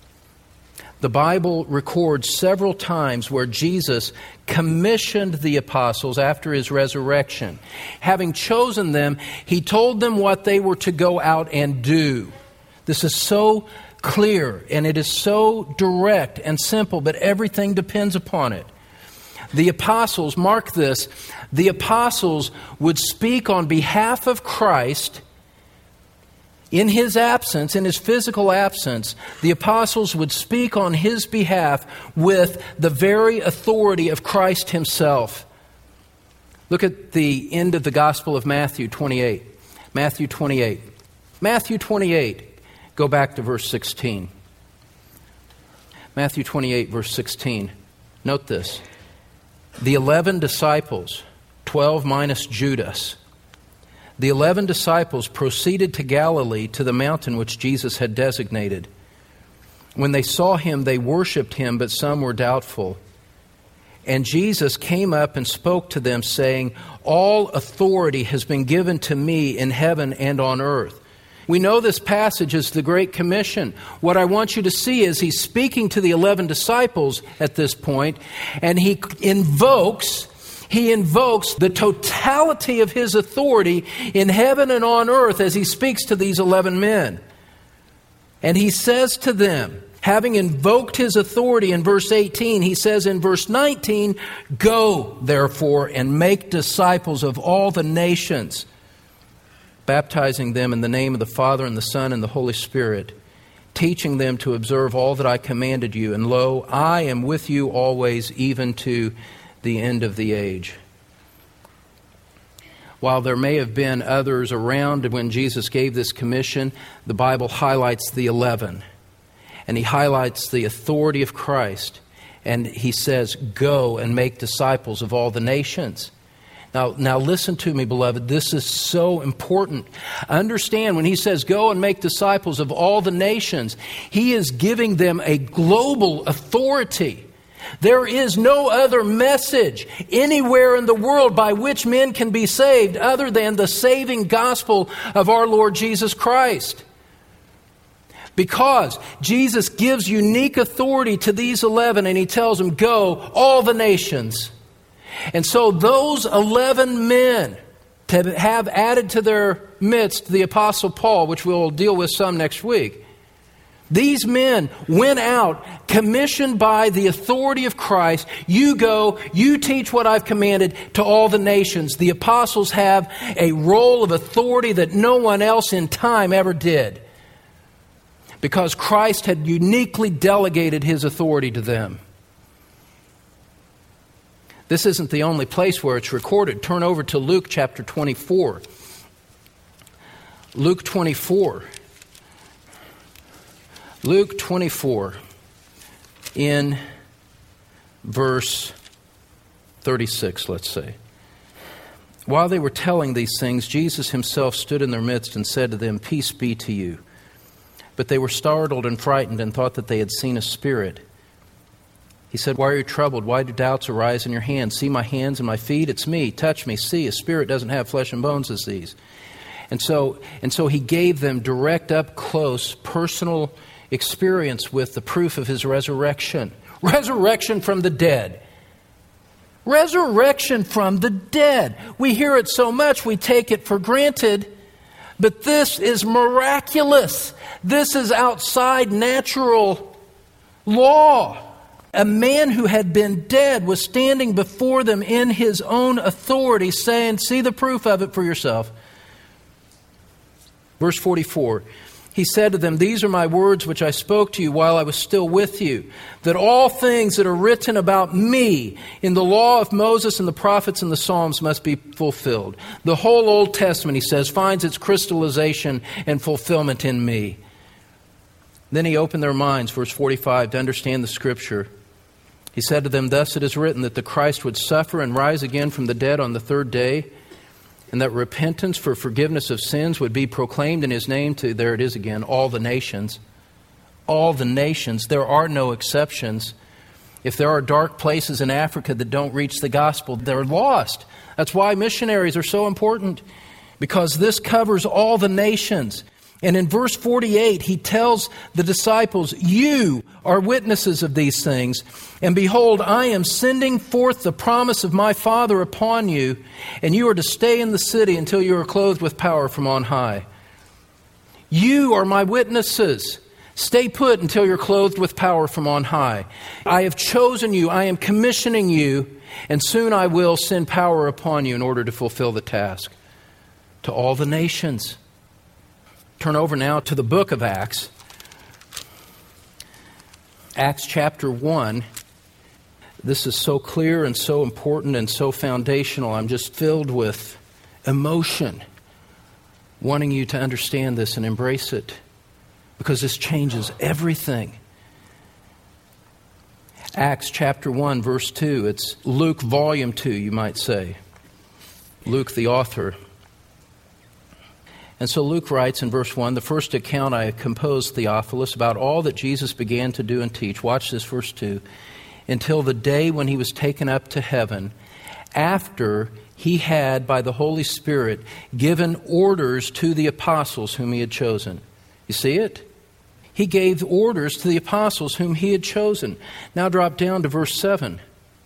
The Bible records several times where Jesus commissioned the apostles after His resurrection. Having chosen them, He told them what they were to go out and do. This is so clear, and it is so direct and simple, but everything depends upon it. The apostles, mark this, the apostles would speak on behalf of Christ in His absence, in His physical absence. The apostles would speak on His behalf with the very authority of Christ Himself. Look at the end of the Gospel of Matthew 28. Matthew 28. Matthew 28. Go back to verse 16. Matthew 28, verse 16. Note this. The 11 disciples, 12 minus Judas, the 11 disciples proceeded to Galilee to the mountain which Jesus had designated. When they saw Him, they worshipped Him, but some were doubtful. And Jesus came up and spoke to them, saying, "All authority has been given to me in heaven and on earth." We know this passage is the Great Commission. What I want you to see is He's speaking to the 11 disciples at this point, and He invokes the totality of His authority in heaven and on earth as He speaks to these 11 men. And He says to them, having invoked His authority in verse 18, He says in verse 19, "Go, therefore, and make disciples of all the nations, baptizing them in the name of the Father and the Son and the Holy Spirit, teaching them to observe all that I commanded you. And lo, I am with you always, even to the end of the age." While there may have been others around when Jesus gave this commission, the Bible highlights the 11. And He highlights the authority of Christ. And He says, "Go and make disciples of all the nations." Now listen to me, beloved. This is so important. Understand, when He says, "Go and make disciples of all the nations," He is giving them a global authority. There is no other message anywhere in the world by which men can be saved other than the saving gospel of our Lord Jesus Christ. Because Jesus gives unique authority to these 11, and He tells them, "Go, all the nations." And so those 11 men to have added to their midst the Apostle Paul, which we'll deal with some next week, these men went out commissioned by the authority of Christ. You go, you teach what I've commanded to all the nations. The apostles have a role of authority that no one else in time ever did, because Christ had uniquely delegated His authority to them. This isn't the only place where it's recorded. Turn over to Luke chapter 24. Luke 24. Luke 24 in verse 36, let's say. While they were telling these things, Jesus Himself stood in their midst and said to them, "Peace be to you." But they were startled and frightened and thought that they had seen a spirit. He said, "Why are you troubled? Why do doubts arise in your hands? See my hands and my feet? It's me. Touch me. See, a spirit doesn't have flesh and bones as these." And so He gave them direct, up close, personal experience with the proof of His resurrection. Resurrection from the dead. Resurrection from the dead. We hear it so much, we take it for granted. But this is miraculous. This is outside natural law. A man who had been dead was standing before them in his own authority, saying, see the proof of it for yourself. Verse 44, he said to them, these are my words which I spoke to you while I was still with you, that all things that are written about me in the law of Moses and the prophets and the Psalms must be fulfilled. The whole Old Testament, he says, finds its crystallization and fulfillment in me. Then he opened their minds, verse 45, to understand the Scripture. He said to them, thus it is written that the Christ would suffer and rise again from the dead on the third day, and that repentance for forgiveness of sins would be proclaimed in His name to, there it is again, all the nations. All the nations. There are no exceptions. If there are dark places in Africa that don't reach the gospel, they're lost. That's why missionaries are so important, because this covers all the nations. And in verse 48, he tells the disciples, you are witnesses of these things. And behold, I am sending forth the promise of my Father upon you, and you are to stay in the city until you are clothed with power from on high. You are my witnesses. Stay put until you're clothed with power from on high. I have chosen you. I am commissioning you, and soon I will send power upon you in order to fulfill the task. To all the nations. Turn over now to the book of Acts. Acts chapter 1. This is so clear and so important and so foundational. I'm just filled with emotion, wanting you to understand this and embrace it, because this changes everything. Acts chapter 1, verse 2. It's Luke volume 2, you might say. Luke, the author. And so Luke writes in verse 1, the first account I composed, Theophilus, about all that Jesus began to do and teach. Watch this, verse 2. Until the day when He was taken up to heaven, after He had, by the Holy Spirit, given orders to the apostles whom He had chosen. You see it? He gave orders to the apostles whom He had chosen. Now drop down to verse 7.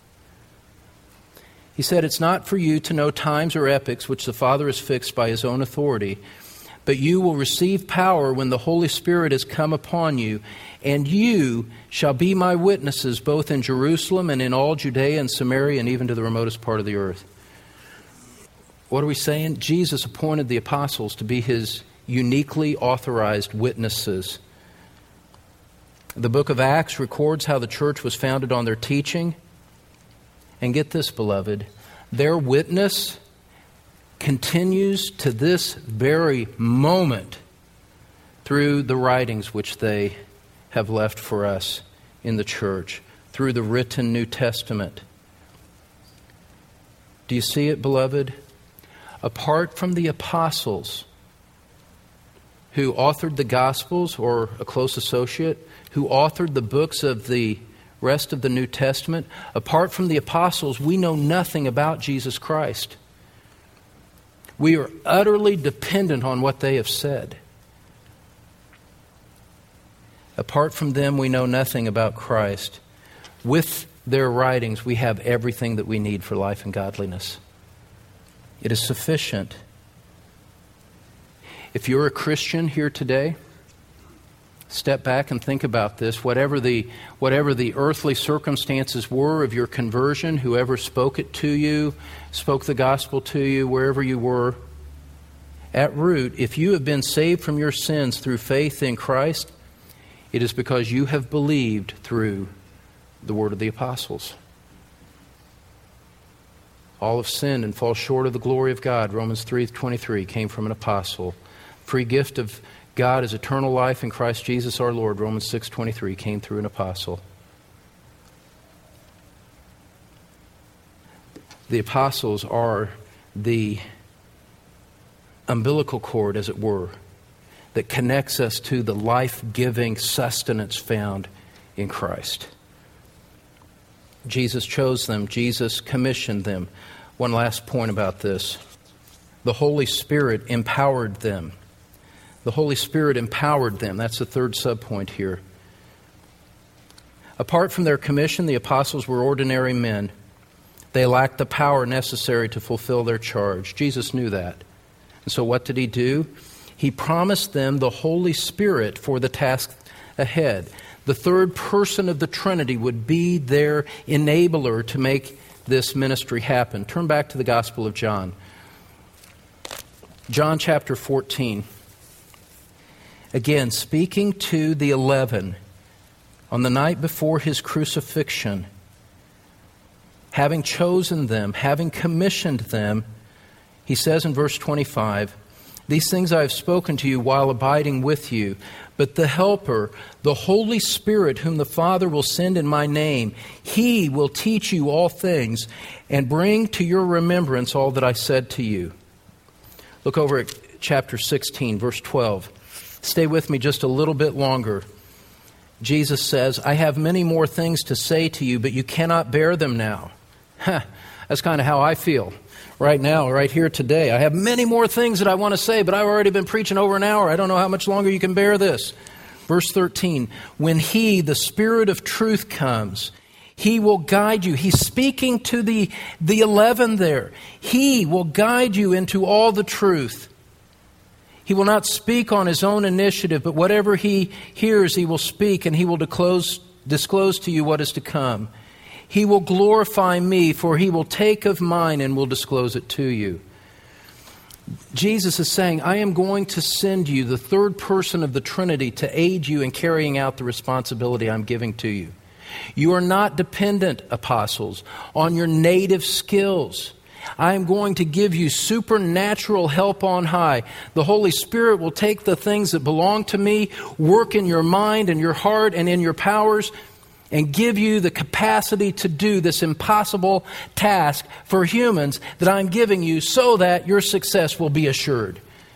He said, it's not for you to know times or epochs which the Father has fixed by His own authority, but you will receive power when the Holy Spirit has come upon you, and you shall be my witnesses both in Jerusalem and in all Judea and Samaria and even to the remotest part of the earth. What are we saying? Jesus appointed the apostles to be His uniquely authorized witnesses. The book of Acts records how the church was founded on their teaching. And get this, beloved, their witness continues to this very moment through the writings which they have left for us in the church, through the written New Testament. Do you see it, beloved? Apart from the apostles who authored the Gospels, or a close associate, who authored the books of the rest of the New Testament, apart from the apostles, we know nothing about Jesus Christ. We are utterly dependent on what they have said. Apart from them, we know nothing about Christ. With their writings, we have everything that we need for life and godliness. It is sufficient. If you're a Christian here today, step back and think about this. Whatever the earthly circumstances were of your conversion, whoever spoke it to you, spoke the gospel to you, wherever you were, at root, if you have been saved from your sins through faith in Christ, it is because you have believed through the word of the apostles. All have sinned and fall short of the glory of God. Romans 3:23 came from an apostle. Free gift of God is eternal life in Christ Jesus our Lord. Romans 6:23 came through an apostle. The apostles are the umbilical cord, as it were, that connects us to the life-giving sustenance found in Christ. Jesus chose them. Jesus commissioned them. One last point about this. The Holy Spirit empowered them. The Holy Spirit empowered them. That's the third subpoint here. Apart from their commission, the apostles were ordinary men. They lacked the power necessary to fulfill their charge. Jesus knew that. And so what did He do? He promised them the Holy Spirit for the task ahead. The third person of the Trinity would be their enabler to make this ministry happen. Turn back to the Gospel of John. John chapter 14. Again, speaking to the 11 on the night before his crucifixion, having chosen them, having commissioned them, he says in verse 25, "These things I have spoken to you while abiding with you, but the Helper, the Holy Spirit, whom the Father will send in my name, He will teach you all things and bring to your remembrance all that I said to you." Look over at chapter 16, verse 12. Stay with me just a little bit longer. Jesus says, "I have many more things to say to you, but you cannot bear them now." That's kind of how I feel right now, right here today. I have many more things that I want to say, but I've already been preaching over an hour. I don't know how much longer you can bear this. Verse 13, "When He, the Spirit of truth, comes, He will guide you." He's speaking to the 11 there. He will guide you into all the truth. He will not speak on His own initiative, but whatever He hears, He will speak, and He will disclose to you what is to come. He will glorify me, for He will take of mine and will disclose it to you. Jesus is saying, I am going to send you the third person of the Trinity to aid you in carrying out the responsibility I'm giving to you. You are not dependent, apostles, on your native skills. I am going to give you supernatural help on high. The Holy Spirit will take the things that belong to me, work in your mind and your heart and in your powers, and give you the capacity to do this impossible task for humans that I'm giving you so that your success will be assured.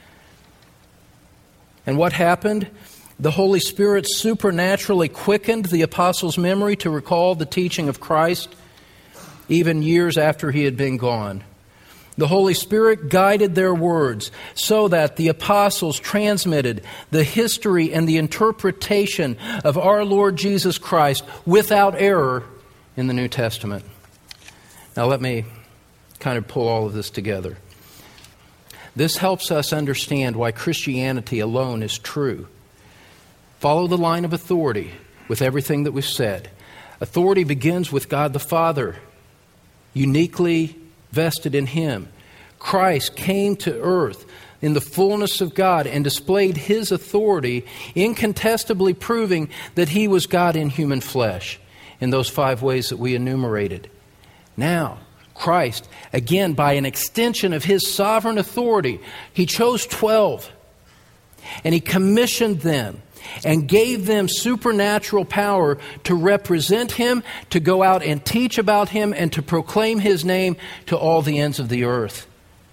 And what happened? The Holy Spirit supernaturally quickened the apostles' memory to recall the teaching of Christ even years after He had been gone. The Holy Spirit guided their words so that the apostles transmitted the history and the interpretation of our Lord Jesus Christ without error in the New Testament. Now let me kind of pull all of this together. This helps us understand why Christianity alone is true. Follow the line of authority with everything that we've said. Authority begins with God the Father, uniquely vested in Him. Christ came to earth in the fullness of God and displayed His authority, incontestably proving that He was God in human flesh in those 5 ways that we enumerated. Now, Christ, again, by an extension of His sovereign authority, He chose 12 and He commissioned them and gave them supernatural power to represent Him, to go out and teach about Him, and to proclaim His name to all the ends of the earth.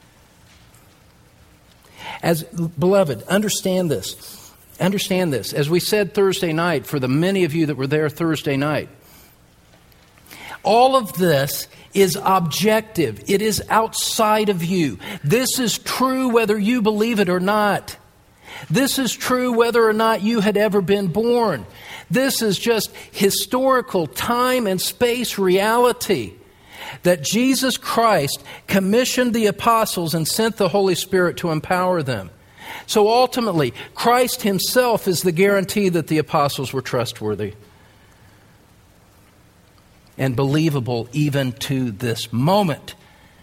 As beloved, understand this. Understand this. As we said Thursday night, for the many of you that were there Thursday night, all of this is objective. It is outside of you. This is true whether you believe it or not. This is true whether or not you had ever been born. This is just historical time and space reality that Jesus Christ commissioned the apostles and sent the Holy Spirit to empower them. So ultimately, Christ Himself is the guarantee that the apostles were trustworthy and believable even to this moment.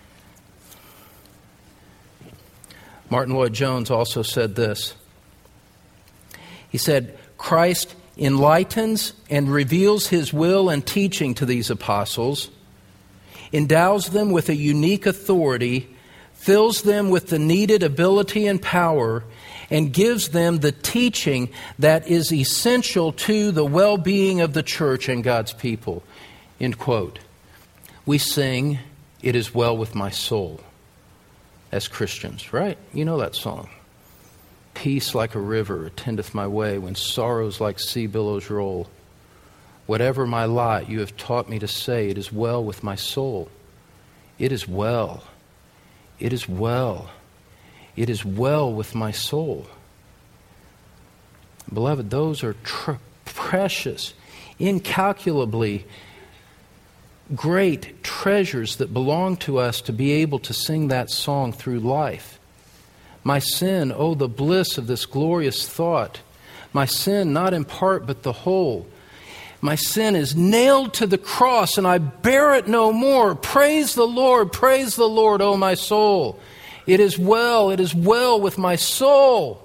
Martin Lloyd-Jones also said this. He said, Christ enlightens and reveals His will and teaching to these apostles, endows them with a unique authority, fills them with the needed ability and power, and gives them the teaching that is essential to the well-being of the church and God's people. End quote. We sing, "It is well with my soul," as Christians, right? You know that song. Peace like a river attendeth my way when sorrows like sea billows roll. Whatever my lot, you have taught me to say, it is well with my soul. It is well. It is well. It is well with my soul. Beloved, those are precious, incalculably great treasures that belong to us to be able to sing that song through life. My sin, oh, the bliss of this glorious thought. My sin, not in part, but the whole. My sin is nailed to the cross, and I bear it no more. Praise the Lord, O my soul. It is well with my soul.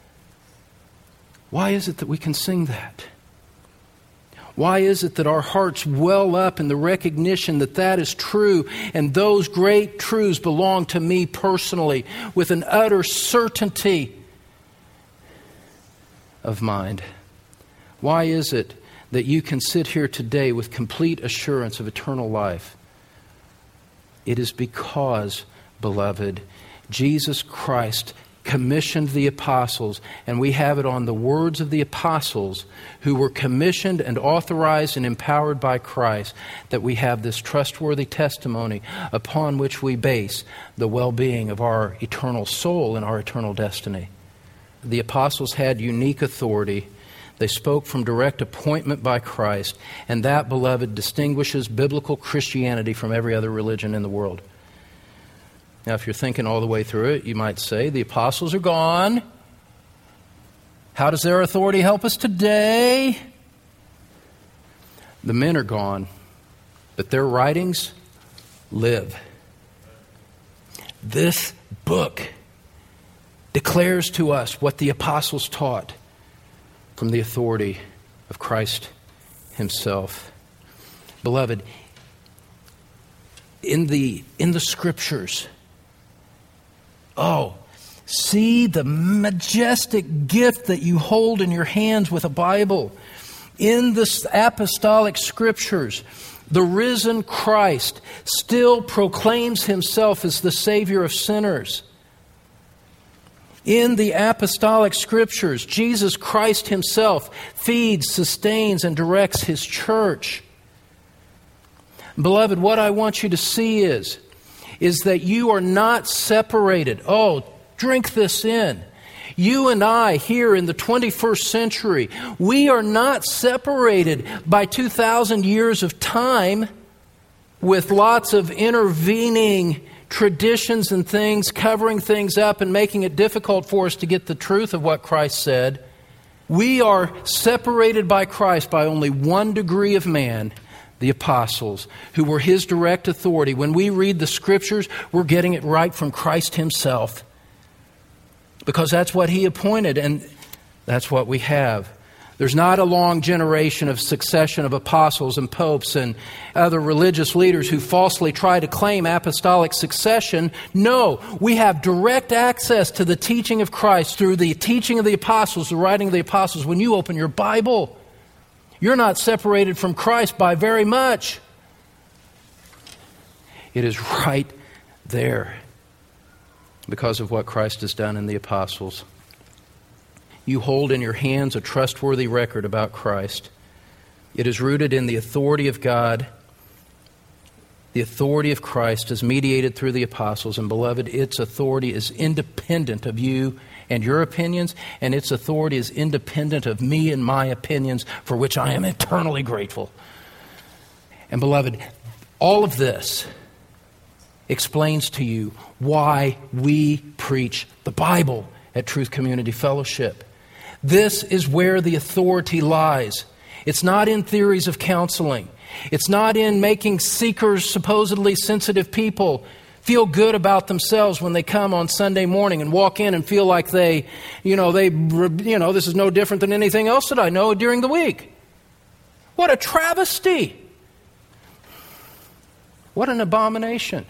Why is it that we can sing that? Why is it that our hearts well up in the recognition that that is true and those great truths belong to me personally with an utter certainty of mind? Why is it that you can sit here today with complete assurance of eternal life? It is because, beloved, Jesus Christ commissioned the apostles, and we have it on the words of the apostles who were commissioned and authorized and empowered by Christ, that we have this trustworthy testimony upon which we base the well-being of our eternal soul and our eternal destiny. The apostles had unique authority. They spoke from direct appointment by Christ, and that, beloved, distinguishes biblical Christianity from every other religion in the world. Now, if you're thinking all the way through it, you might say, the apostles are gone. How does their authority help us today? The men are gone, but their writings live. This book declares to us what the apostles taught from the authority of Christ Himself. Beloved, in the Scriptures, see the majestic gift that you hold in your hands with a Bible. In the apostolic Scriptures, the risen Christ still proclaims Himself as the Savior of sinners. In the apostolic Scriptures, Jesus Christ Himself feeds, sustains, and directs His church. Beloved, what I want you to see is that you are not separated. Drink this in. You and I here in the 21st century, we are not separated by 2,000 years of time with lots of intervening traditions and things, covering things up and making it difficult for us to get the truth of what Christ said. We are separated by Christ by only one degree of man, the apostles, who were His direct authority. When we read the Scriptures, we're getting it right from Christ Himself, because that's what He appointed, and that's what we have. There's not a long generation of succession of apostles and popes and other religious leaders who falsely try to claim apostolic succession. No, we have direct access to the teaching of Christ through the teaching of the apostles, the writing of the apostles. When you open your Bible, you're not separated from Christ by very much. It is right there because of what Christ has done in the apostles. You hold in your hands a trustworthy record about Christ. It is rooted in the authority of God. The authority of Christ is mediated through the apostles. And beloved, its authority is independent of you and your opinions, and its authority is independent of me and my opinions, for which I am eternally grateful. And beloved, all of this explains to you why we preach the Bible at Truth Community Fellowship. This is where the authority lies. It's not in theories of counseling. It's not in making seekers, supposedly sensitive people, feel good about themselves when they come on Sunday morning and walk in and feel like this is no different than anything else that I know during the week. What a travesty. What an abomination.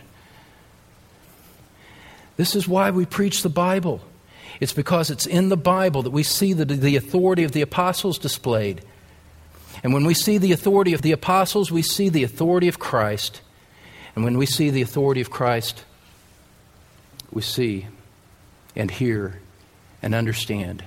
This is why we preach the Bible. It's because it's in the Bible that we see the authority of the apostles displayed. And when we see the authority of the apostles, we see the authority of Christ. And when we see the authority of Christ, we see and hear and understand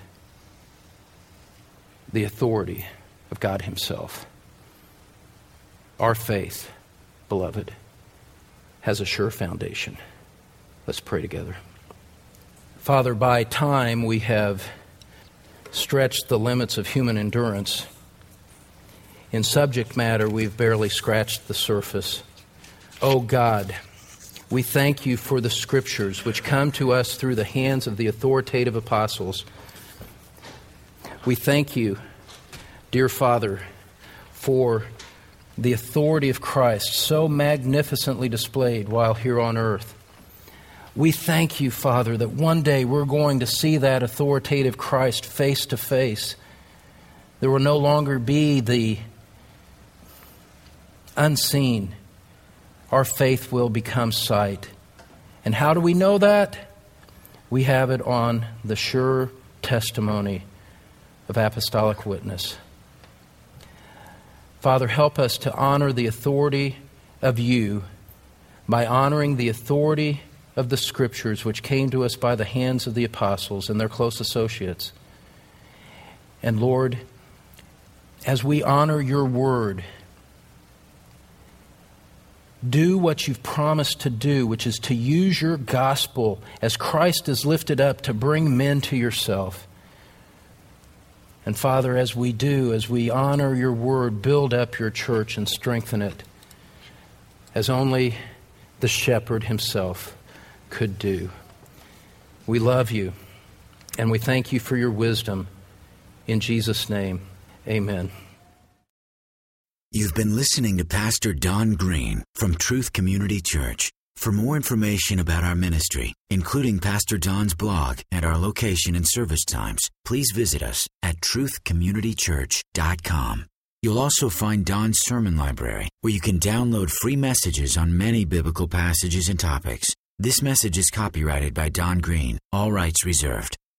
the authority of God Himself. Our faith, beloved, has a sure foundation. Let's pray together. Father, by time we have stretched the limits of human endurance. In subject matter, we've barely scratched the surface. Oh God, we thank You for the Scriptures which come to us through the hands of the authoritative apostles. We thank you, dear Father, for the authority of Christ so magnificently displayed while here on earth. We thank you, Father, that one day we're going to see that authoritative Christ face to face. There will no longer be the unseen. Our faith will become sight. And how do we know that? We have it on the sure testimony of apostolic witness. Father, help us to honor the authority of you by honoring the authority of the Scriptures, which came to us by the hands of the apostles and their close associates. And Lord, as we honor your word, do what you've promised to do, which is to use your gospel as Christ is lifted up to bring men to yourself. And Father, as we do, as we honor your word, build up your church and strengthen it as only the shepherd himself could do. We love you and we thank you for your wisdom. In Jesus' name, amen. You've been listening to Pastor Don Green from Truth Community Church. For more information about our ministry, including Pastor Don's blog and our location and service times, please visit us at truthcommunitychurch.com. You'll also find Don's sermon library, where you can download free messages on many biblical passages and topics. This message is copyrighted by Don Green, all rights reserved.